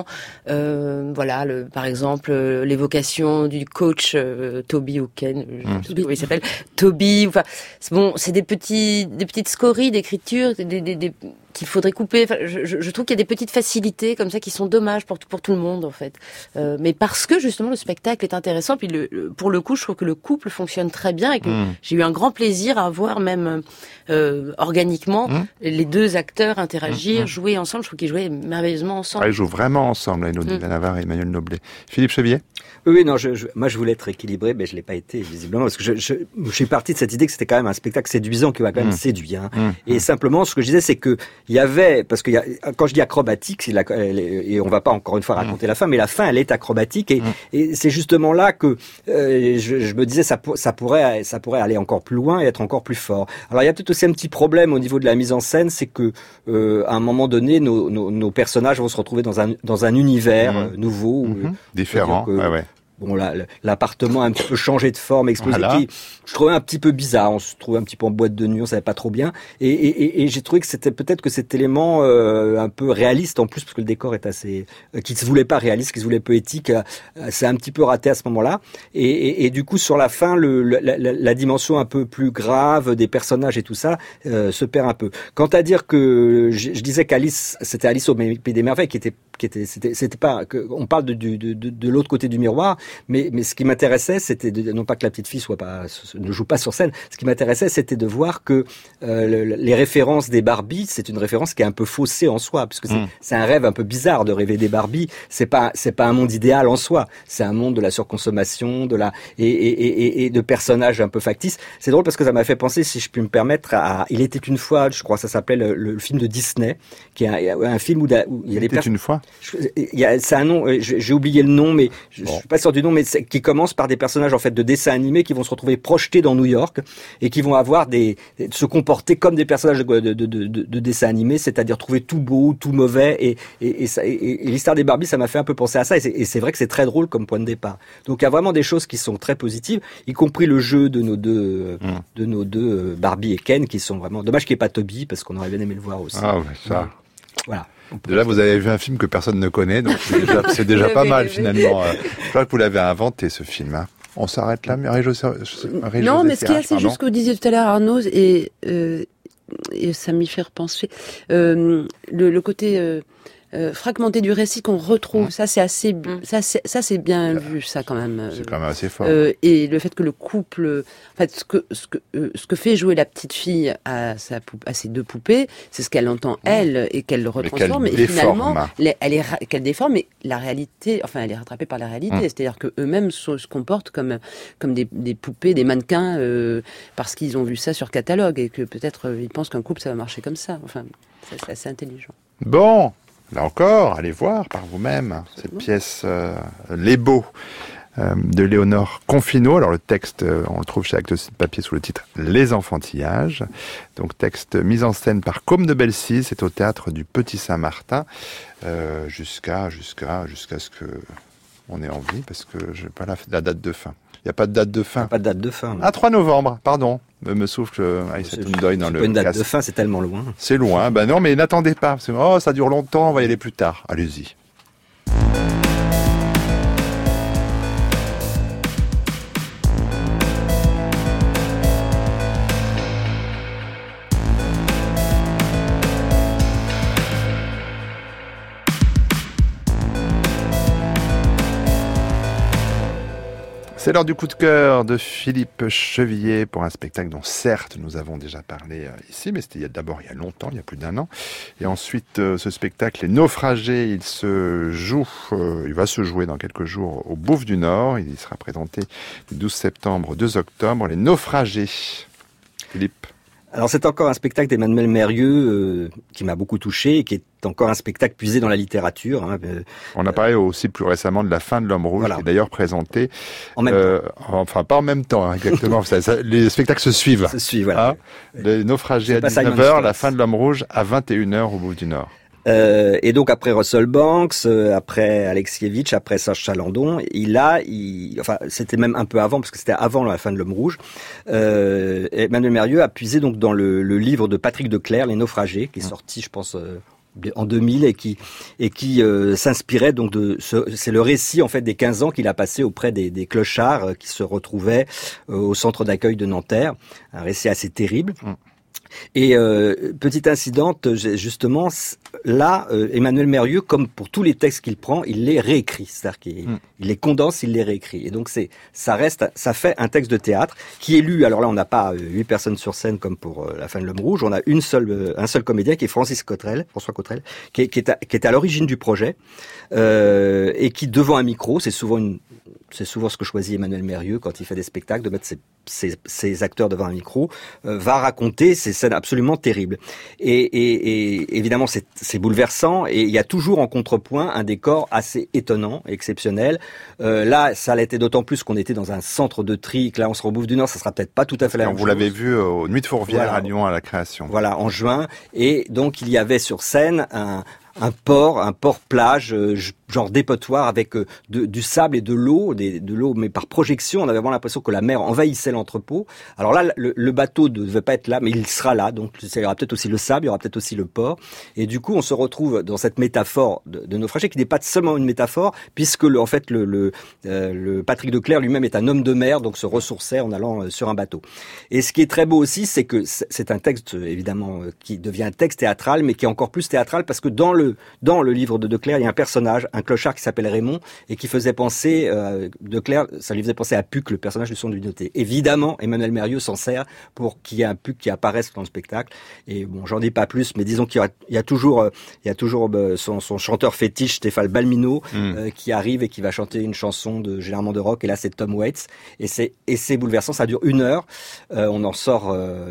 Par exemple, l'évocation du coach Toby ou Ken, je sais pas comment il s'appelle, Toby. C'est des petites scories d'écriture, des qu'il faudrait couper. Enfin, je trouve qu'il y a des petites facilités comme ça qui sont dommages pour tout le monde en fait. Mais parce que justement le spectacle est intéressant, puis pour le coup, je trouve que le couple fonctionne très bien et que j'ai eu un grand plaisir à voir même organiquement les deux acteurs interagir, jouer ensemble. Je trouve qu'ils jouaient merveilleusement ensemble. Ils jouent vraiment ensemble, Élodie Benavar et Emmanuel Noblet. Philippe Chevillet? Oui, non, moi je voulais être équilibré, mais je l'ai pas été visiblement parce que je suis parti de cette idée que c'était quand même un spectacle séduisant qui m'a quand même séduit. Et simplement, ce que je disais, c'est que il y avait, parce que quand je dis acrobatique, et on va pas encore une fois raconter la fin, mais la fin elle est acrobatique et c'est justement là que je me disais ça pourrait aller encore plus loin et être encore plus fort. Alors il y a peut-être aussi un petit problème au niveau de la mise en scène, c'est que à un moment donné, nos personnages vont se retrouver dans un univers nouveau, différent. Bon, l'appartement a un petit peu changé de forme, explosé, qui je trouvais un petit peu bizarre. On se trouvait un petit peu en boîte de nuit, on savait pas trop bien. Et j'ai trouvé que c'était peut-être que cet élément un peu réaliste en plus, parce que le décor est assez, qui se voulait pas réaliste, qui se voulait poétique, c'est un petit peu raté à ce moment-là. Et du coup, sur la fin, la dimension un peu plus grave des personnages et tout ça se perd un peu. Quant à dire que je disais qu'Alice, c'était Alice au Pays des Merveilles, c'était pas, on parle de l'autre côté du miroir. Mais ce qui m'intéressait, c'était non pas que la petite fille ne joue pas sur scène. Ce qui m'intéressait, c'était de voir que les références des Barbie, c'est une référence qui est un peu faussée en soi, puisque c'est un rêve un peu bizarre de rêver des Barbie. C'est pas un monde idéal en soi. C'est un monde de la surconsommation, et de personnages un peu factices. C'est drôle parce que ça m'a fait penser, si je puis me permettre, à Il était une fois, je crois, ça s'appelait le film de Disney, qui est un film où il y a des personnes. Une fois. C'est un nom. J'ai oublié le nom, mais je suis pas sûr du nom, mais qui commence par des personnages en fait de dessins animés qui vont se retrouver projetés dans New York et qui vont avoir se comporter comme des personnages de dessins animés, c'est-à-dire trouver tout beau, tout mauvais et l'histoire des Barbie, ça m'a fait un peu penser à ça et c'est vrai que c'est très drôle comme point de départ. Donc il y a vraiment des choses qui sont très positives, y compris le jeu de nos deux Barbie et Ken qui sont vraiment dommage qu'il n'y ait pas Toby parce qu'on aurait bien aimé le voir aussi. Ah ouais, ça. Voilà. Déjà, vous avez vu un film que personne ne connaît, donc c'est déjà pas mal finalement. Je crois que vous l'avez inventé ce film. On s'arrête là, mais non, mais ce qu'il y a, c'est juste ce que vous disiez tout à l'heure, Arnaud, et ça m'y fait repenser. Le côté fragmenté du récit qu'on retrouve, ça c'est assez, ça c'est bien vu, ça quand même. C'est quand même assez fort. Et le fait que le couple, en fait, ce que fait jouer la petite fille à ses deux poupées, c'est ce qu'elle entend elle et qu'elle le retransforme, et finalement, qu'elle déforme, mais la réalité, enfin, elle est rattrapée par la réalité, c'est-à-dire que eux-mêmes se comportent comme des poupées, des mannequins, parce qu'ils ont vu ça sur catalogue et que peut-être ils pensent qu'un couple ça va marcher comme ça. Enfin, c'est assez intelligent. Bon. Là encore, allez voir par vous-même cette pièce Les Beaux de Léonore Confino. Alors le texte, on le trouve chez Actes Sud Papier sous le titre Les Enfantillages. Donc texte mis en scène par Côme de Bellessis, c'est au théâtre du Petit Saint-Martin jusqu'à ce que on ait envie, parce que j'ai pas la date de fin. Il n'y a pas de date de fin. Pas de date de fin. Ah, 3 novembre, pardon. Me souffle Aïssa Toundoy dans le casque. Une date de fin, c'est tellement loin. C'est loin. Ben non, mais n'attendez pas. Parce que, ça dure longtemps, on va y aller plus tard. Allez-y. C'est l'heure du coup de cœur de Philippe Chevillet pour un spectacle dont certes nous avons déjà parlé ici, mais c'était d'abord il y a longtemps, il y a plus d'1 an. Et ensuite ce spectacle Les Naufragés, il va se jouer dans quelques jours au Bouffe du Nord. Il sera présenté du 12 septembre au 2 octobre. Les Naufragés. Philippe. Alors c'est encore un spectacle d'Emmanuel Mérieux qui m'a beaucoup touché et qui est encore un spectacle puisé dans la littérature. On a parlé aussi plus récemment de La Fin de l'Homme Rouge, qui est d'ailleurs présenté en même temps. Enfin pas en même temps, exactement. Les spectacles se suivent. Voilà. Les Naufragés à 19h, La Fin de l'Homme Rouge à 21h au Bouffe du Nord. Et donc après Russell Banks, après Alexievitch, après Serge Chalandon, enfin c'était même un peu avant, parce que c'était avant La Fin de l'Homme Rouge. Emmanuel Mérieux a puisé donc dans le livre de Patrick Declercq, Les Naufragés, qui est sorti, je pense, en 2000 et qui s'inspirait donc c'est le récit en fait des 15 ans qu'il a passé auprès des clochards qui se retrouvaient au centre d'accueil de Nanterre. Un récit assez terrible. Et petite incidente, justement, là, Emmanuel Mérieux, comme pour tous les textes qu'il prend, il les réécrit, c'est-à-dire qu'il les condense, il les réécrit. Et donc ça fait un texte de théâtre qui est lu. Alors là, on n'a pas 8 personnes sur scène comme pour La fin de l'homme rouge. On a un seul comédien qui est François Cottrell, qui est à l'origine du projet et qui devant un micro, c'est souvent ce que choisit Emmanuel Mérieux quand il fait des spectacles, de mettre ses acteurs devant un micro, va raconter ces scènes absolument terribles. Et évidemment, c'est bouleversant, et il y a toujours en contrepoint un décor assez étonnant, exceptionnel. Là, ça l'a été d'autant plus qu'on était dans un centre de tri, que là, on se Bouffe du Nord, ça sera peut-être pas tout à fait la même chose. Vous l'avez vu aux Nuits de Fourvière à Lyon, à la Création. Voilà, en juin. Et donc, il y avait sur scène un port plage, genre dépotoir avec du sable et de l'eau, mais par projection. On avait vraiment l'impression que la mer envahissait l'entrepôt. Alors là, le bateau ne devait pas être là, mais il sera là. Donc il y aura peut-être aussi le sable, il y aura peut-être aussi le port. Et du coup, on se retrouve dans cette métaphore de naufragé qui n'est pas seulement une métaphore, puisque le Patrick Declercq lui-même est un homme de mer, donc se ressourçait en allant sur un bateau. Et ce qui est très beau aussi, c'est que c'est un texte évidemment qui devient un texte théâtral, mais qui est encore plus théâtral parce que dans le livre de Declercq, il y a un personnage, un clochard qui s'appelle Raymond et qui faisait penser, Declercq, ça lui faisait penser à Puck, le personnage de Son du Noté. Évidemment, Emmanuel Mérieux s'en sert pour qu'il y ait un Puck qui apparaisse dans le spectacle. Et bon, j'en dis pas plus, mais disons qu'il y a toujours son chanteur fétiche, Stéphane Balmino, qui arrive et qui va chanter une chanson généralement de rock. Et là, c'est Tom Waits. Et c'est bouleversant. Ça dure 1 heure. On en sort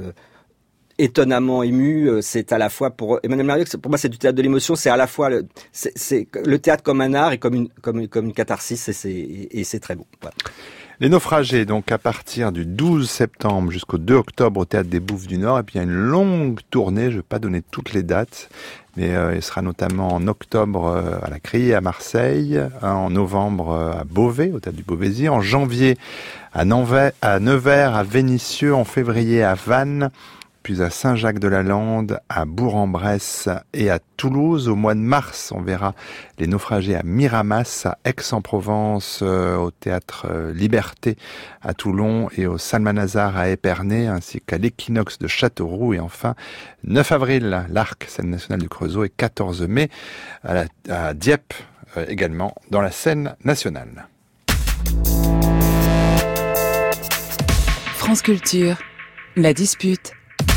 étonnamment ému. C'est à la fois pour Emmanuel Mérieux, pour moi c'est du théâtre de l'émotion, c'est à la fois c'est le théâtre comme un art et comme une catharsis, et c'est très beau. Voilà. Les Naufragés, donc à partir du 12 septembre jusqu'au 2 octobre au Théâtre des Bouffes du Nord, et puis il y a une longue tournée, je ne vais pas donner toutes les dates, mais il sera notamment en octobre à la Criée à Marseille, en novembre à Beauvais, au Théâtre du Beauvaisis, en janvier à Nevers, à Vénissieux, en février à Vannes, puis à Saint-Jacques-de-la-Lande, à Bourg-en-Bresse et à Toulouse. Au mois de mars, on verra les Naufragés à Miramas, à Aix-en-Provence, au Théâtre Liberté à Toulon et au Salmanazar à Épernay, ainsi qu'à l'Équinoxe de Châteauroux. Et enfin, 9 avril, l'Arc, scène nationale du Creusot, et 14 mai à Dieppe, également dans la scène nationale. France Culture, la dispute.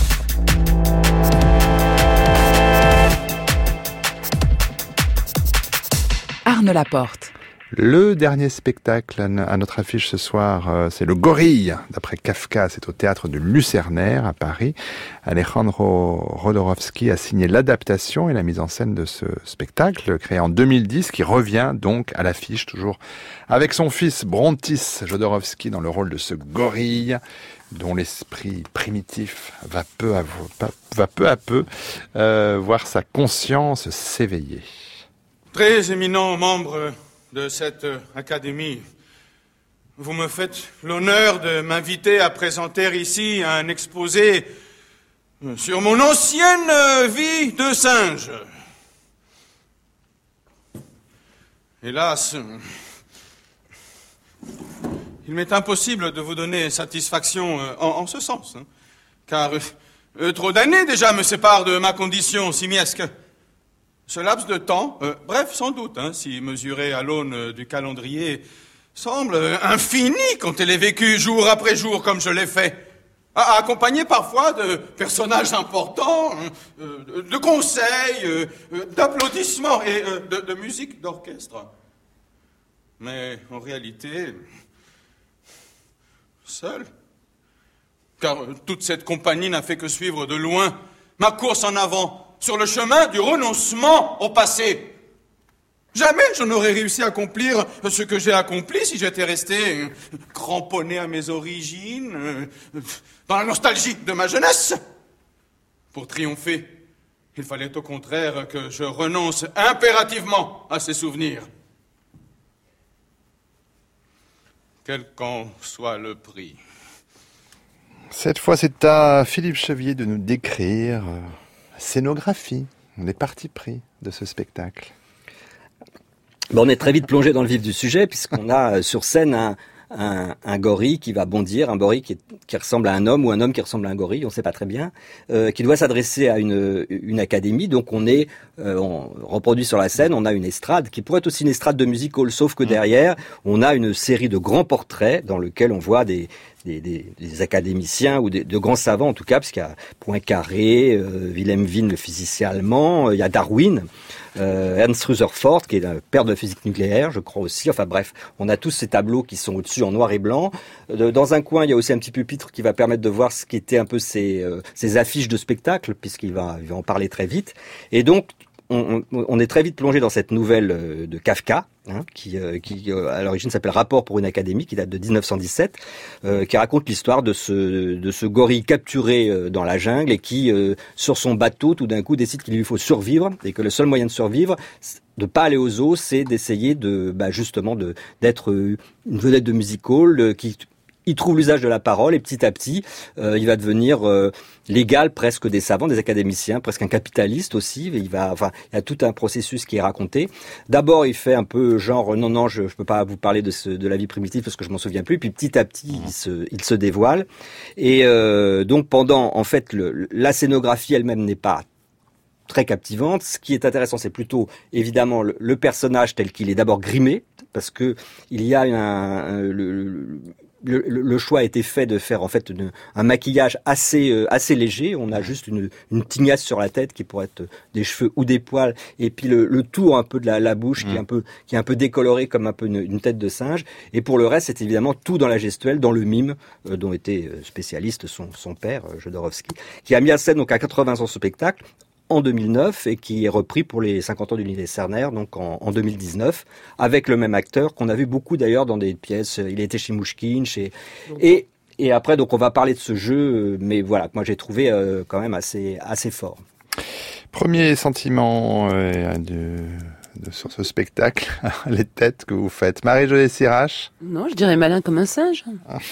Arne Laporte. Le dernier spectacle à notre affiche ce soir, c'est Le Gorille, d'après Kafka. C'est au Théâtre de Lucernaire, à Paris. Alejandro Jodorowsky a signé l'adaptation et la mise en scène de ce spectacle, créé en 2010, qui revient donc à l'affiche, toujours avec son fils Brontis Jodorowsky dans le rôle de ce gorille, dont l'esprit primitif va peu à peu voir sa conscience s'éveiller. Très éminent membre de cette académie, vous me faites l'honneur de m'inviter à présenter ici un exposé sur mon ancienne vie de singe. Hélas, il m'est impossible de vous donner satisfaction en ce sens, car trop d'années déjà me séparent de ma condition simiesque. Ce laps de temps, bref sans doute, si mesuré à l'aune du calendrier, semble infini quand elle est vécue jour après jour comme je l'ai fait, accompagné parfois de personnages importants, de conseils, d'applaudissements et de musique d'orchestre. Mais en réalité, seul, car toute cette compagnie n'a fait que suivre de loin ma course en avant, sur le chemin du renoncement au passé. Jamais je n'aurais réussi à accomplir ce que j'ai accompli si j'étais resté cramponné à mes origines, dans la nostalgie de ma jeunesse. Pour triompher, il fallait au contraire que je renonce impérativement à ces souvenirs. Quel qu'en soit le prix. Cette fois, c'est à Philippe Chevier de nous décrire la scénographie, les partis pris de ce spectacle. On est très vite plongé dans le vif du sujet, puisqu'on a sur scène un gorille qui va bondir, un gorille qui ressemble à un homme ou un homme qui ressemble à un gorille, on ne sait pas très bien, qui doit s'adresser à une académie. Donc on reproduit sur la scène, on a une estrade qui pourrait être aussi une estrade de music hall, sauf que derrière, on a une série de grands portraits dans lesquels on voit des académiciens ou de grands savants en tout cas, parce qu'il y a Poincaré, Wilhelm Wien, le physicien allemand, il y a Darwin, Ernst Rutherford qui est le père de la physique nucléaire, je crois aussi. Enfin bref, on a tous ces tableaux qui sont au-dessus en noir et blanc. Dans un coin, il y a aussi un petit pupitre qui va permettre de voir ce qui était un peu ces affiches de spectacle, puisqu'il va en parler très vite. Et donc, on est très vite plongé dans cette nouvelle de Kafka, qui à l'origine s'appelle Rapport pour une académie, qui date de 1917, qui raconte l'histoire de ce gorille capturé dans la jungle et qui, sur son bateau, tout d'un coup décide qu'il lui faut survivre et que le seul moyen de survivre, de pas aller aux zoos, c'est d'essayer d'être une vedette de music hall il trouve l'usage de la parole et petit à petit, il va devenir l'égal presque des savants, des académiciens, presque un capitaliste aussi. Il y a tout un processus qui est raconté. D'abord, il fait un peu genre non, je peux pas vous parler de la vie primitive parce que je m'en souviens plus. Puis petit à petit, il se dévoile. Et donc pendant, en fait, la scénographie elle-même n'est pas très captivante. Ce qui est intéressant, c'est plutôt évidemment le personnage tel qu'il est d'abord grimé, parce que il y a le choix a été fait de faire en fait un maquillage assez léger. On a juste une tignasse sur la tête qui pourrait être des cheveux ou des poils, et puis le tour un peu de la bouche qui est un peu décoloré comme un peu une tête de singe. Et pour le reste, c'est évidemment tout dans la gestuelle, dans le mime, dont était spécialiste son père, Jodorowsky, qui a mis à scène donc à 80 ans ce spectacle en 2009 et qui est repris pour les 50 ans du Lycée Cerner, donc en 2019, avec le même acteur qu'on a vu beaucoup d'ailleurs dans des pièces. Il était chez Mouchkine, et après donc on va parler de ce jeu, mais voilà, que moi j'ai trouvé quand même assez fort. Premier sentiment sur ce spectacle, les têtes que vous faites. Marie-Josée Sirache. Non, je dirais malin comme un singe.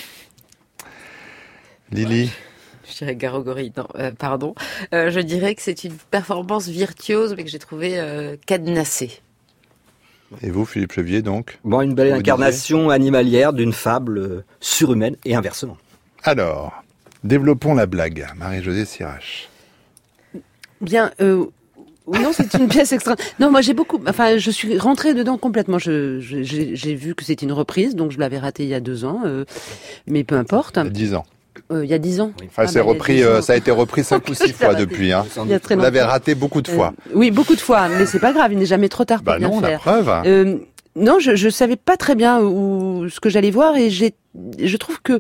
Lily. Je dirais Garogori, non, pardon. Je dirais que c'est une performance virtuose, mais que j'ai trouvé cadenassée. Et vous, Philippe Chevier, donc? Bon, une belle incarnation animalière d'une fable surhumaine et inversement. Alors, développons la blague. Marie-Josée Sirache. Bien, non, c'est une pièce extra. Non, moi je suis rentrée dedans complètement. J'ai vu que c'était une reprise, donc je l'avais ratée il y a 2 ans, mais peu importe. Il y a 10 ans. Il y a 10 ans. Enfin, ça a été repris 5 ou 6 fois depuis. Vous l'avez raté beaucoup de fois. Oui, beaucoup de fois, mais c'est pas grave, il n'est jamais trop tard pour bien faire. La preuve. Non, je savais pas très bien ce que j'allais voir, et je trouve que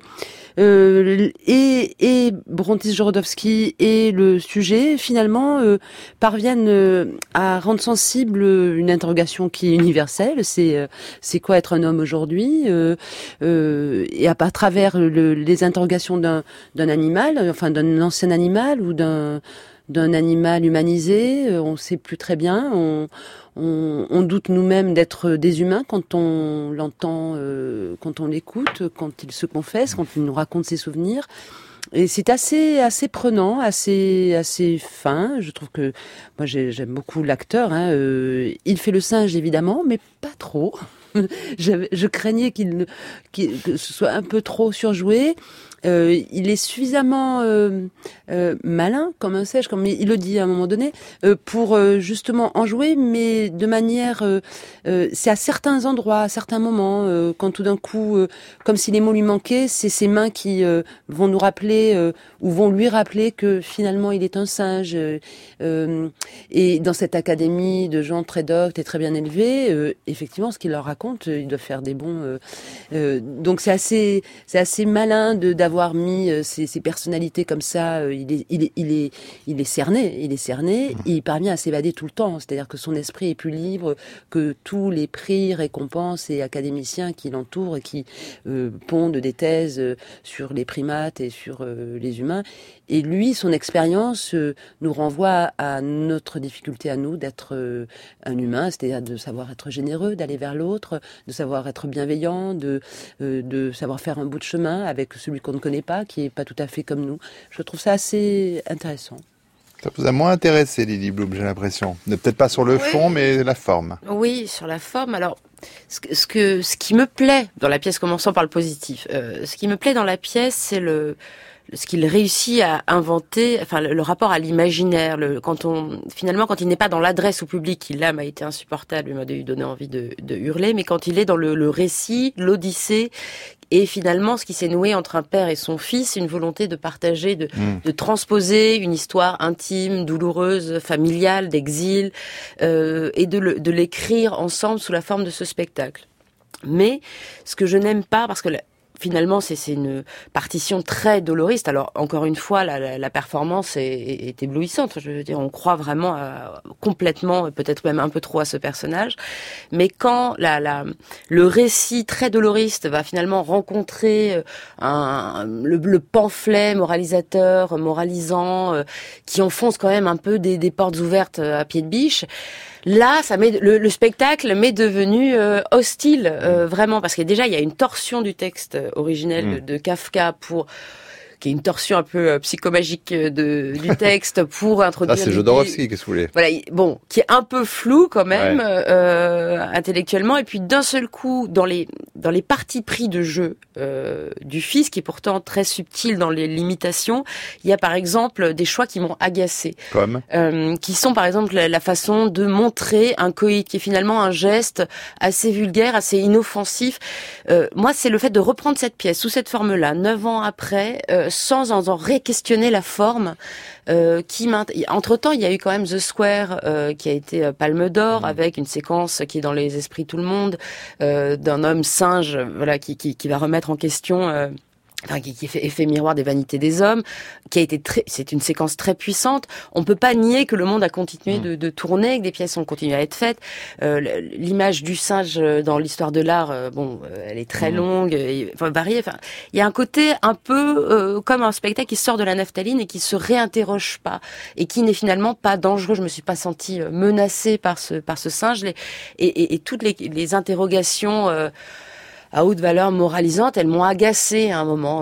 et Brontis Jodorowsky et le sujet finalement parviennent à rendre sensible une interrogation qui est universelle. C'est quoi être un homme aujourd'hui, et à travers les interrogations d'un animal, enfin d'un ancien animal ou d'un animal humanisé, on sait plus très bien. On doute nous-mêmes d'être des humains quand on l'entend, quand on l'écoute, quand il se confesse, quand il nous raconte ses souvenirs. Et c'est assez prenant, assez fin. Je trouve que moi j'aime beaucoup l'acteur. Il fait le singe évidemment, mais pas trop. Je craignais que ce soit un peu trop surjoué. Il est suffisamment malin, comme un singe, comme il le dit à un moment donné, pour justement en jouer, mais de manière... c'est à certains endroits, à certains moments, quand tout d'un coup, comme si les mots lui manquaient, c'est ses mains qui vont nous rappeler, ou vont lui rappeler que finalement il est un singe. Et dans cette académie de gens très doctes et très bien élevés, effectivement, ce qu'il leur raconte, ils doivent faire des bons... donc c'est assez malin d'avoir mis ces personnalités comme ça. Il est cerné, et il parvient à s'évader tout le temps. C'est-à-dire que son esprit est plus libre que tous les prix, récompenses et académiciens qui l'entourent et qui pondent des thèses sur les primates et sur les humains. Et lui, son expérience nous renvoie à notre difficulté à nous d'être un humain, c'est-à-dire de savoir être généreux, d'aller vers l'autre, de savoir être bienveillant, de savoir faire un bout de chemin avec celui qu'on ne connaît pas, qui est pas tout à fait comme nous. Je trouve ça assez intéressant. Ça vous a moins intéressé, Lily Bloom, j'ai l'impression. Peut-être pas sur le fond, mais la forme. Oui, sur la forme. Alors, ce qui me plaît dans la pièce, commençant par le positif, ce qui me plaît dans la pièce, c'est ce qu'il réussit à inventer, enfin le rapport à l'imaginaire, quand il n'est pas dans l'adresse au public, qui là m'a été insupportable, il m'a donné envie de hurler, mais quand il est dans le récit, l'odyssée, et finalement ce qui s'est noué entre un père et son fils, une volonté de partager, de transposer une histoire intime, douloureuse, familiale, d'exil, et de l'écrire ensemble sous la forme de ce spectacle. Mais ce que je n'aime pas, parce que finalement, c'est une partition très doloriste. Alors, encore une fois, la performance est éblouissante. Je veux dire, on croit vraiment complètement, peut-être même un peu trop à ce personnage. Mais quand le récit très doloriste va finalement rencontrer le pamphlet moralisateur, moralisant, qui enfonce quand même un peu des portes ouvertes à pied de biche, là, ça met le spectacle m'est devenu hostile, vraiment, parce que déjà il y a une torsion du texte originel de Kafka qui est une torsion un peu psychomagique du texte pour introduire. C'est Jodorowsky, qu'est-ce que vous voulez. Voilà, qui est un peu flou quand même intellectuellement, et puis d'un seul coup dans les parties pris de jeu du fils, qui est pourtant très subtil dans les limitations, il y a par exemple des choix qui m'ont agacé, comme qui sont par exemple la façon de montrer un coït, qui est finalement un geste assez vulgaire, assez inoffensif. Moi, c'est le fait de reprendre cette pièce sous cette forme-là, 9 ans après, sans en réquestionner la forme, entre-temps, il y a eu quand même The Square, qui a été Palme d'Or, avec une séquence qui est dans les esprits de tout le monde, d'un homme singe, voilà, qui va remettre en question, qui fait effet miroir des vanités des hommes, qui a été c'est une séquence très puissante. On peut pas nier que le monde a continué de tourner, que des pièces ont continué à être faites. L'image du singe dans l'histoire de l'art, elle est très longue, variée. Enfin, il y a un côté un peu comme un spectacle qui sort de la naphtaline et qui se réinterroge pas, et qui n'est finalement pas dangereux. Je me suis pas sentie menacée par ce singe. Et toutes les interrogations à haute valeur moralisante, elles m'ont agacée à un moment,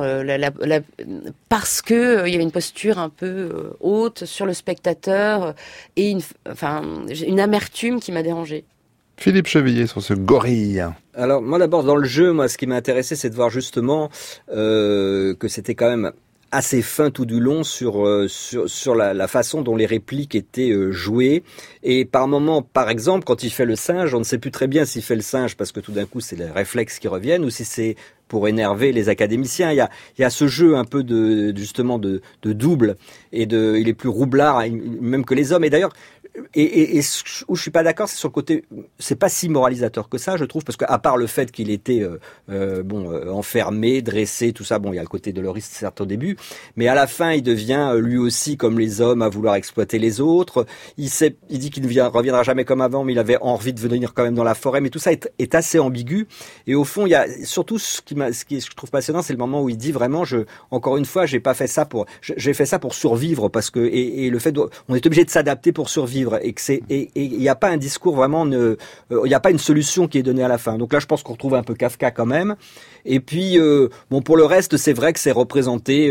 parce que il y avait une posture un peu haute sur le spectateur et une amertume qui m'a dérangée. Philippe Chevillier sur ce gorille. Alors moi d'abord dans le jeu, ce qui m'a intéressé, c'est de voir justement que c'était quand même assez fin tout du long sur la façon dont les répliques étaient jouées. Et par moment, par exemple, quand il fait le singe, on ne sait plus très bien s'il fait le singe parce que tout d'un coup c'est les réflexes qui reviennent, ou si c'est pour énerver les académiciens. Il y a ce jeu un peu de double, et il est plus roublard même que les hommes. Et d'ailleurs, et où je suis pas d'accord, c'est sur le côté, c'est pas si moralisateur que ça, je trouve, parce que à part le fait qu'il était enfermé, dressé, tout ça, il y a le côté doloriste certes au début, mais à la fin il devient lui aussi comme les hommes à vouloir exploiter les autres. Il dit qu'il ne reviendra jamais comme avant, mais il avait envie de venir quand même dans la forêt, mais tout ça est assez ambigu. Et au fond, il y a surtout ce que je trouve passionnant, c'est le moment où il dit vraiment, encore une fois, j'ai fait ça pour survivre, parce que et le fait on est obligé de s'adapter pour survivre. Et il n'y a pas un discours vraiment, il n'y a pas une solution qui est donnée à la fin. Donc là, je pense qu'on retrouve un peu Kafka quand même. Et puis, pour le reste, c'est vrai que c'est représenté.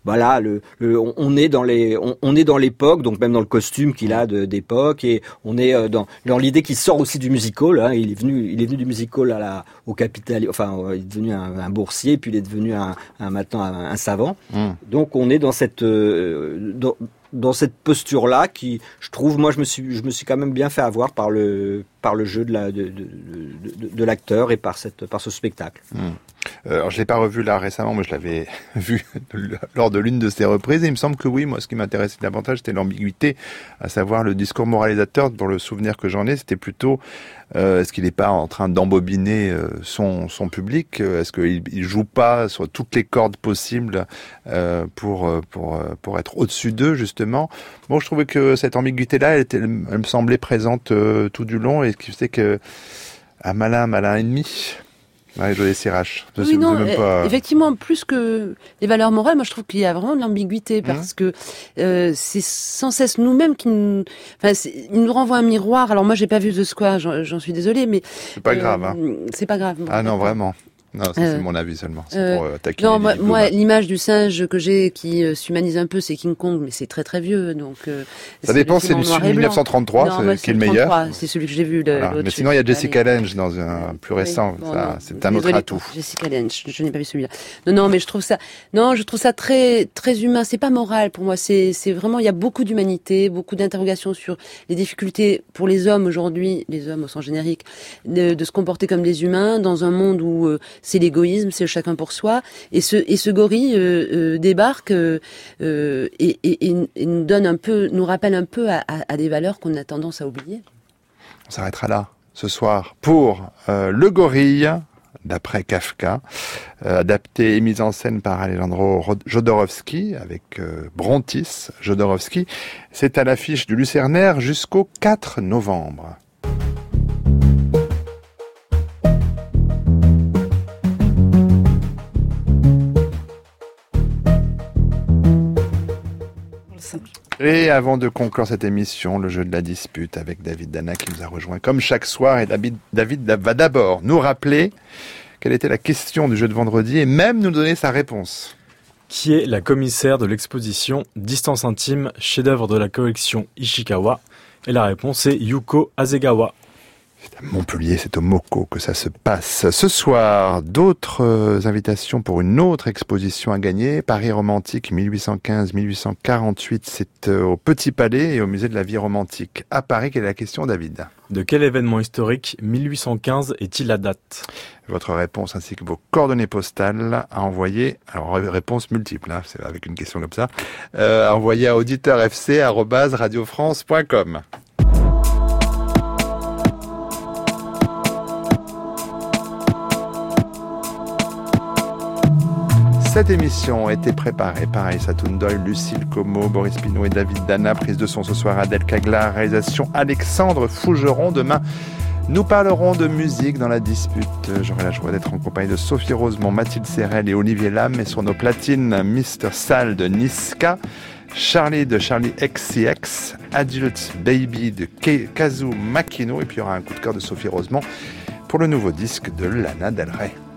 On est dans l'époque, donc même dans le costume qu'il a d'époque, et on est dans l'idée qu'il sort aussi du musical. Hein. Il est venu du musical au Capital. Enfin, il est devenu un boursier, puis il est devenu maintenant un savant. Donc on est dans cette posture-là qui, je trouve, moi, je me suis quand même bien fait avoir par le jeu de l'acteur et par ce spectacle. Alors, je l'ai pas revu là récemment, mais je l'avais vu lors de l'une de ses reprises, et il me semble que oui, moi, ce qui m'intéressait davantage, c'était l'ambiguïté, à savoir le discours moralisateur. Pour le souvenir que j'en ai, c'était plutôt, est-ce qu'il n'est pas en train d'embobiner son public? Est-ce qu'il joue pas sur toutes les cordes possibles pour être au-dessus d'eux, justement? Bon, je trouvais que cette ambiguïté-là, elle me semblait présente tout du long, et ce qui fait que un malin ennemi. Ouais, Jodie Sirache. Effectivement, plus que les valeurs morales, moi je trouve qu'il y a vraiment de l'ambiguïté, parce que c'est sans cesse nous-mêmes il nous renvoie un miroir. Alors moi j'ai pas vu The Square, j'en suis désolée, mais c'est pas grave. Hein. C'est pas grave. Ah non, vraiment. Non, ça, c'est mon avis seulement. C'est pour taquiner. Non, moi, l'image du singe que j'ai qui s'humanise un peu, c'est King Kong, mais c'est très très vieux. Donc, ça dépend, c'est celui de 1933 qui est le meilleur. C'est celui que j'ai vu. Mais sinon, il y a Jessica Lange dans un plus récent. C'est un autre atout. Jessica Lange, je n'ai pas vu celui-là. Non, mais je trouve ça très très humain. C'est pas moral pour moi. C'est vraiment, il y a beaucoup d'humanité, beaucoup d'interrogations sur les difficultés pour les hommes aujourd'hui, les hommes au sens générique, de se comporter comme des humains dans un monde où c'est l'égoïsme, c'est le chacun pour soi. Et ce gorille débarque et nous rappelle un peu à des valeurs qu'on a tendance à oublier. On s'arrêtera là ce soir pour Le Gorille, d'après Kafka, adapté et mis en scène par Alejandro Jodorowsky avec Brontis Jodorowsky. C'est à l'affiche du Lucernaire jusqu'au 4 novembre. Et avant de conclure cette émission, le jeu de la dispute avec David Dana qui nous a rejoint comme chaque soir. Et David va d'abord nous rappeler quelle était la question du jeu de vendredi et même nous donner sa réponse. Qui est la commissaire de l'exposition Distance intime, chef-d'œuvre de la collection Ishikawa? Et la réponse est Yuko Hasegawa. C'est à Montpellier, c'est au MoCo que ça se passe. Ce soir, d'autres invitations pour une autre exposition à gagner. Paris romantique 1815-1848, c'est au Petit Palais et au Musée de la vie romantique à Paris. Quelle est la question, David? De quel événement historique 1815 est-il la date? Votre réponse ainsi que vos coordonnées postales à envoyer, alors réponse multiple, hein, c'est avec une question comme ça, à envoyer à auditeur.fc@radiofrance.com. Cette émission a été préparée par Aïssa Toundoy, Lucille Como, Boris Pinot et David Dana. Prise de son ce soir Adèle Caglar, réalisation Alexandre Fougeron. Demain, nous parlerons de musique dans la dispute. J'aurai la joie d'être en compagnie de Sophie Rosemont, Mathilde Serrel et Olivier Lam. Et sur nos platines, Mr. Sal de Niska, Charlie de Charlie XCX, Adult Baby de Kazu Makino. Et puis il y aura un coup de cœur de Sophie Rosemont pour le nouveau disque de Lana Del Rey.